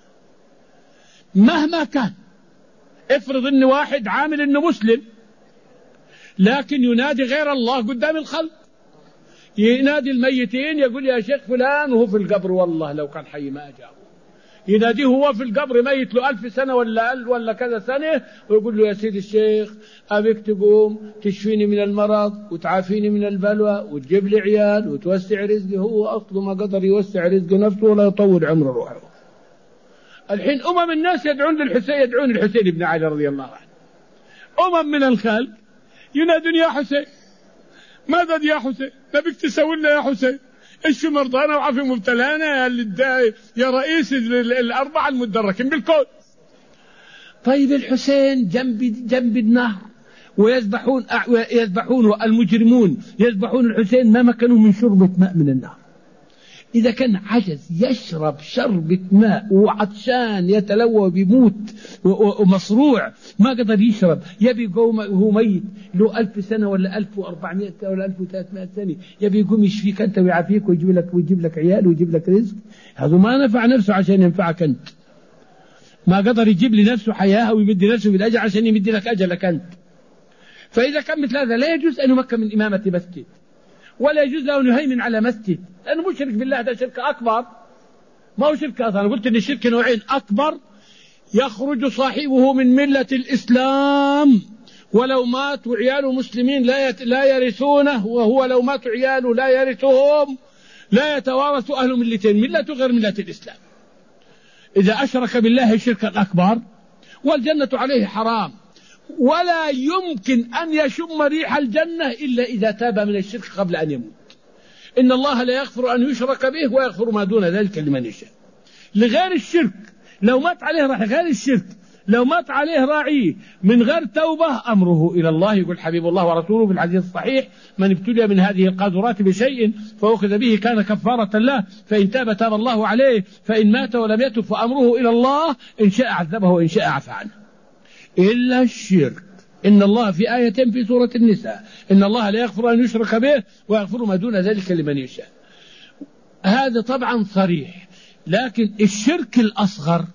مهما كان. افرض ان واحد عامل انه مسلم لكن ينادي غير الله قدام الخلق، ينادي الميتين يقول يا شيخ فلان وهو في القبر، والله لو كان حي ما أجابه، يناديه هو في القبر ميت له ألف سنة ولا ألف ولا كذا سنة ويقول له يا سيدي الشيخ أبيك تقوم تشفيني من المرض وتعافيني من البلوى وتجيب لي عيال وتوسع رزقي. هو أصله ما قدر يوسع رزق نفسه ولا يطول عمر روحه. الحين أمم الناس يدعون للحسين، يدعون الحسين بن علي رضي الله عنه، أمم من الخلق ينادون يا حسين ماذا يا حسين نبيك تسوي لنا يا حسين، ايش في مرضانا وعافي مبتلانا يا رئيس الأربعة المدركين بالكون. طيب الحسين جنب جنب النهر ويذبحون يذبحون المجرمون يذبحون الحسين ما مكنوا من شربة ماء من النهر. إذا كان عجز يشرب شربة ماء وعطشان يتلوى بيموت ومصروع ما قدر يشرب، يبي يقوم وهو ميت له ألف سنة ولا ألف وأربعمائة ولا ألف وثلاثمائة سنة يبي يقوم يشفيك أنت ويعافيك ويجيب لك ويجيب لك عيال ويجيب لك رزق. هذا ما نفع نفسه عشان ينفعك أنت، ما قدر يجيب لنفسه حياة ويمد نفسه بالأجر عشان يمد لك أجلك أنت. فإذا كان مثل هذا لا يجوز أن يمكن من إمامة مسجد ولا يجوز له أن يهيمن على مسجد، لأنه مشرك بالله، ده شرك أكبر ما هو شرك أصغر. أنا قلت أن الشرك نوعين: أكبر يخرج صاحبه من ملة الإسلام ولو مات وعياله مسلمين لا لا يرثونه، وهو لو مات عياله لا يرثهم، لا يتوارث أهل ملتين، ملة غير ملة الإسلام. إذا أشرك بالله شركا أكبر والجنة عليه حرام، ولا يمكن أن يشم ريح الجنة إلا إذا تاب من الشرك قبل أن يموت. إن الله لا يغفر أن يشرك به ويغفر ما دون ذلك لمن يشاء. لغير الشرك لو مات عليه راعي، غير الشرك لو مات عليه راعي من غير توبة أمره إلى الله. يقول حبيب الله ورسوله في الحديث الصحيح: من ابتلي من هذه القاذورات بشيء فأخذ به كان كفارة له، فإن تاب تاب الله عليه، فإن مات ولم يتب فأمره إلى الله، إن شاء عذبه وإن شاء عفى عنه. إلا الشرك. إن الله في آية في سورة النساء: إن الله لا يغفر أن يشرك به ويغفر ما دون ذلك لمن يشاء. هذا طبعا صريح. لكن الشرك الأصغر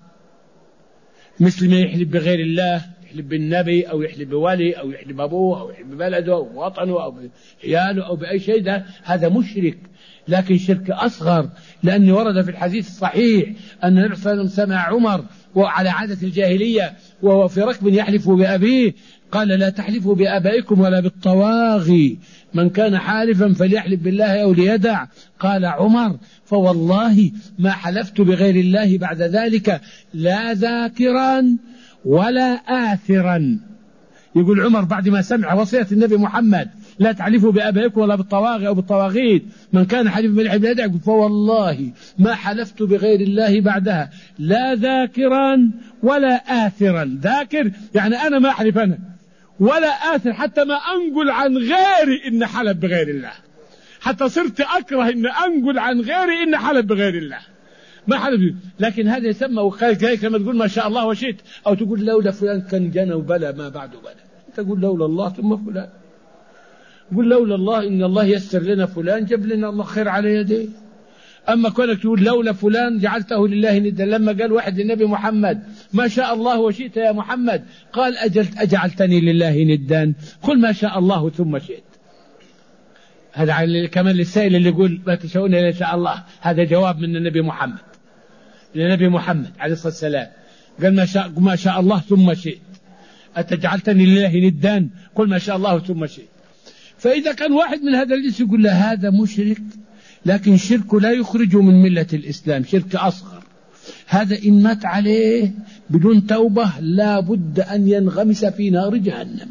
مثل ما يحلف بغير الله، يحلف بالنبي أو يحلف بولي أو يحلف بأبوه أو يحلف ببلده أو بوطنه أو بعياله أو بأي شيء، ده هذا مشرك، لكن شرك أصغر. لأنه ورد في الحديث الصحيح أن النبي صلى الله عليه وسلم سمع عمر وعلى عادة الجاهلية وهو في ركب يحلف بأبيه قال: لا تحلفوا بآبائكم ولا بالطواغي، من كان حالفا فليحلف بالله أو ليدع. قال عمر: فوالله ما حلفت بغير الله بعد ذلك لا ذاكرا ولا آثرا. يقول عمر بعد ما سمع وصية النبي محمد: لا تحلفوا بآبائكم ولا بالطواغي أو بالطواغيت، من كان حليفا فليحلف بالله يدع، فوالله ما حلفت بغير الله بعدها لا ذاكرا ولا آثرا. ذاكر يعني أنا ما أحلف أنا، ولا آثر حتى ما أنقل عن غيري إن حلف بغير الله، حتى صرت أكره إن أنقل عن غيري إن حلف بغير الله، ما حلف. لكن هذا يسمى وكذلك لما تقول ما شاء الله وشئت، أو تقول لولا فلان كان جنى وبلى ما بعده بلى. تقول لولا الله ثم فلان، قل لولا الله إن الله يسر لنا فلان جاب لنا الله خير على يديه. أما كونك تقول لولا فلان جعلته لله ندا، لما قال واحد للنبي محمد: ما شاء الله وشئت يا محمد، قال: أجلت أجعلتني لله ندا؟ قل ما شاء الله ثم شئت. هذا كمان للسائل اللي يقول ما تشاءون إلا إن شاء الله، هذا جواب من النبي محمد للنبي محمد عليه الصلاة والسلام، قال ما شاء, ما شاء الله ثم شئت، أتجعلتني لله ندان، قل ما شاء الله ثم شئت. فإذا كان واحد من هذا الجنس يقول له هذا مشرك، لكن شركه لا يخرجه من ملة الإسلام، شرك أصغر، هذا إن مات عليه بدون توبة لا بد أن ينغمس في نار جهنم،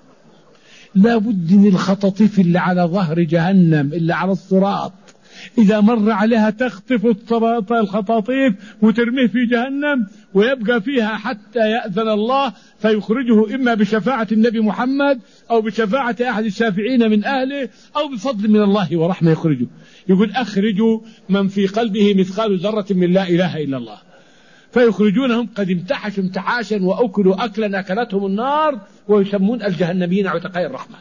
لا بد من الخطاطيف اللي على ظهر جهنم اللي على الصراط إذا مر عليها تخطف الخطاطيف وترميه في جهنم ويبقى فيها حتى يأذن الله فيخرجه إما بشفاعة النبي محمد أو بشفاعة أحد الشافعين من أهله أو بفضل من الله ورحمة يخرجه. يقول أخرجوا من في قلبه مثقال ذرة من لا إله إلا الله، فيخرجونهم قد امتحشوا امتحاشا وأكلوا أكلا أكلتهم النار ويسمون الجهنميين عتقاء الرحمن.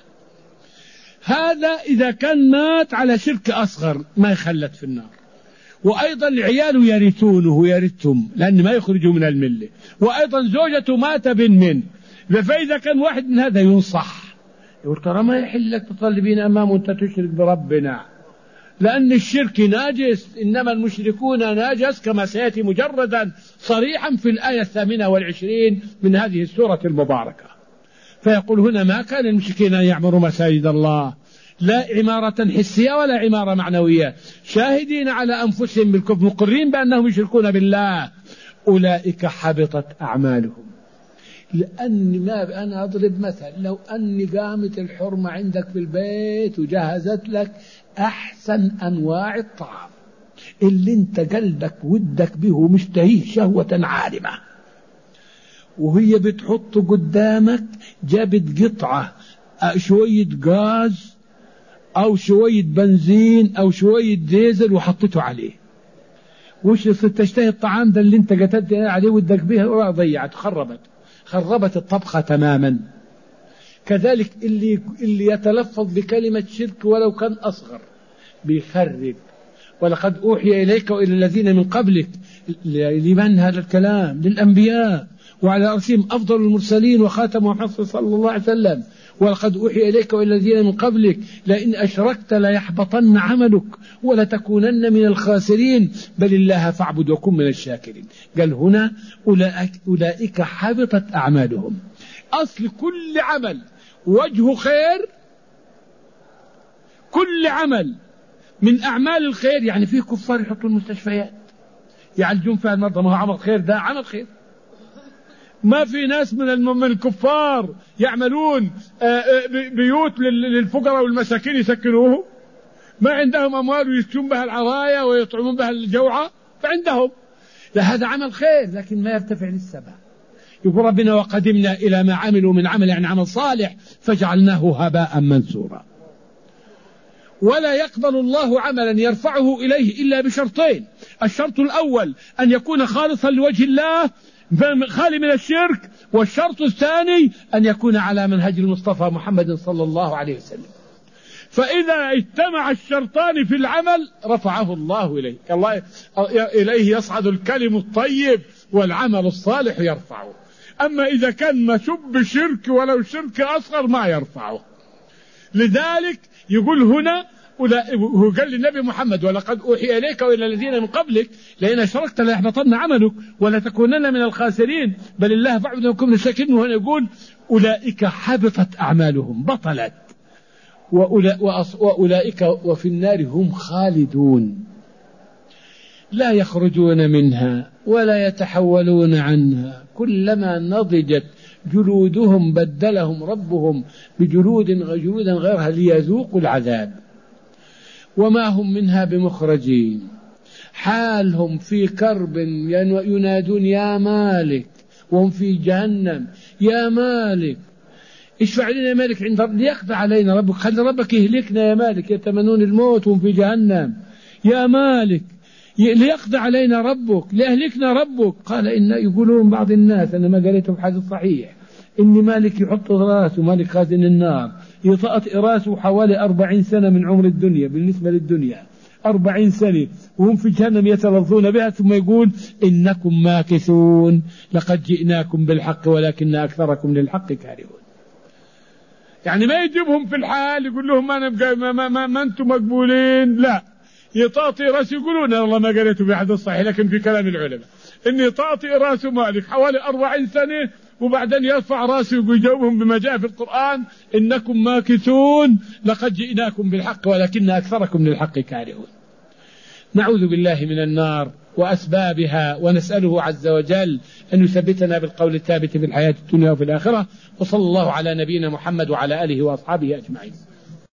هذا إذا كان مات على شرك أصغر ما يخلد في النار، وأيضا عياله يرثونه يرثهم لأن ما يخرجوا من الملة، وأيضا زوجته مات بن من. فإذا كان واحد من هذا ينصح يقول ترى ما يحل لك تطلبين أمامه أنت تشرك بربنا، لأن الشرك ناجس، إنما المشركون ناجس كما سيأتي مجردا صريحا في الآية الثامنة والعشرين من هذه السورة المباركة. فيقول هنا ما كان المشركين أن يعمروا مساجد الله، لا عمارة حسية ولا عمارة معنوية، شاهدين على أنفسهم بالكفر مقرين بأنهم يشركون بالله، أولئك حبطت أعمالهم. لأن ما أنا أضرب مثل، لو أني قامت الحرمة عندك في البيت وجهزت لك أحسن أنواع الطعام اللي انت قلبك ودك به مشتهيه شهوة عارمة، وهي بتحطه قدامك جابت قطعة شوية غاز أو شوية بنزين أو شوية ديزل وحطته عليه، وش تشتهي الطعام ده اللي انت قتلت عليه ودك به وضيعت خربت خربت الطبخة تماما. كذلك اللي, اللي يتلفظ بكلمة شرك ولو كان أصغر بيخرب. ولقد أوحي إليك وإلى الذين من قبلك، لمن هذا الكلام؟ للأنبياء وعلى رأسهم أفضل المرسلين وخاتم محمد صلى الله عليه وسلم. ولقد أوحي إليك وإلى الذين من قبلك لئن أشركت ليحبطن عملك ولتكونن من الخاسرين بل الله فاعبد وكن من الشاكرين. قال هنا أولئك, أولئك حبطت أعمالهم. أصل كل عمل وجه خير، كل عمل من أعمال الخير، يعني فيه كفار يحطوا المستشفيات يعالجون فيها المرضى، ما هو عمل خير، ده عمل خير. ما في ناس من الكفار يعملون بيوت للفقراء والمساكين يسكنوه، ما عندهم أموال ويسكنون بها العرايا ويطعمون بها الجوعى فعندهم، لا هذا عمل خير لكن ما يرتفع للسبع. يقول ربنا وقدمنا إلى ما عملوا من عمل، يعني عمل صالح فجعلناه هباء منثورا. ولا يقبل الله عملا يرفعه إليه إلا بشرطين، الشرط الأول أن يكون خالصا لوجه الله خالي من الشرك، والشرط الثاني أن يكون على منهج المصطفى محمد صلى الله عليه وسلم. فإذا اجتمع الشرطان في العمل رفعه الله إليه، الله إليه يصعد الكلم الطيب والعمل الصالح يرفعه. أما إذا كان مشب شرك ولو شرك أصغر ما يرفعه. لذلك يقول هنا هو قال للنبي محمد ولقد أوحي إليك وإلى الذين من قبلك لئن أشركت ليحبطن عملك ولتكونن من الخاسرين بل الله فاعبد وكن من الشاكرين. وهنا يقول أولئك حبطت أعمالهم بطلت، وأولئك وفي النار هم خالدون لا يخرجون منها ولا يتحولون عنها، كلما نضجت جلودهم بدلهم ربهم بجلود جلودا غيرها ليذوقوا العذاب وما هم منها بمخرجين. حالهم في كرب ينادون يا مالك وهم في جهنم يا مالك اشفع لنا يا مالك عند رب ليقضى علينا ربك، خلي ربك يهلكنا يا مالك، يتمنون الموت وهم في جهنم يا مالك ليقضى علينا ربك ليهلكنا ربك. قال إن يقولون بعض الناس أنا ما قريته حديث صحيح إن مالك يحط راسه مالك خازن النار يطأت راسه حوالي أربعين سنة من عمر الدنيا، بالنسبة للدنيا أربعين سنة وهم في جهنم يتلظون بها، ثم يقول إنكم ماكثون لقد جئناكم بالحق ولكن أكثركم للحق كارهون. يعني ما يجيبهم في الحال يقول لهم ما, نبقى ما, ما, ما, ما أنتم مقبولين، لا، يطاطي رأس يقولون والله ما قريته في أحد الصحيح، لكن في كلام العلماء إن يطاطي رأس مالك حوالي أربعين سنة وبعدين يرفع رأسه ويجاوبهم بما جاء في القرآن إنكم ماكثون لقد جئناكم بالحق ولكن أكثركم للحق كارهون. نعوذ بالله من النار وأسبابها، ونسأله عز وجل أن يثبتنا بالقول الثابت في الحياة الدنيا وفي الآخرة. وصلى الله على نبينا محمد وعلى آله وأصحابه أجمعين.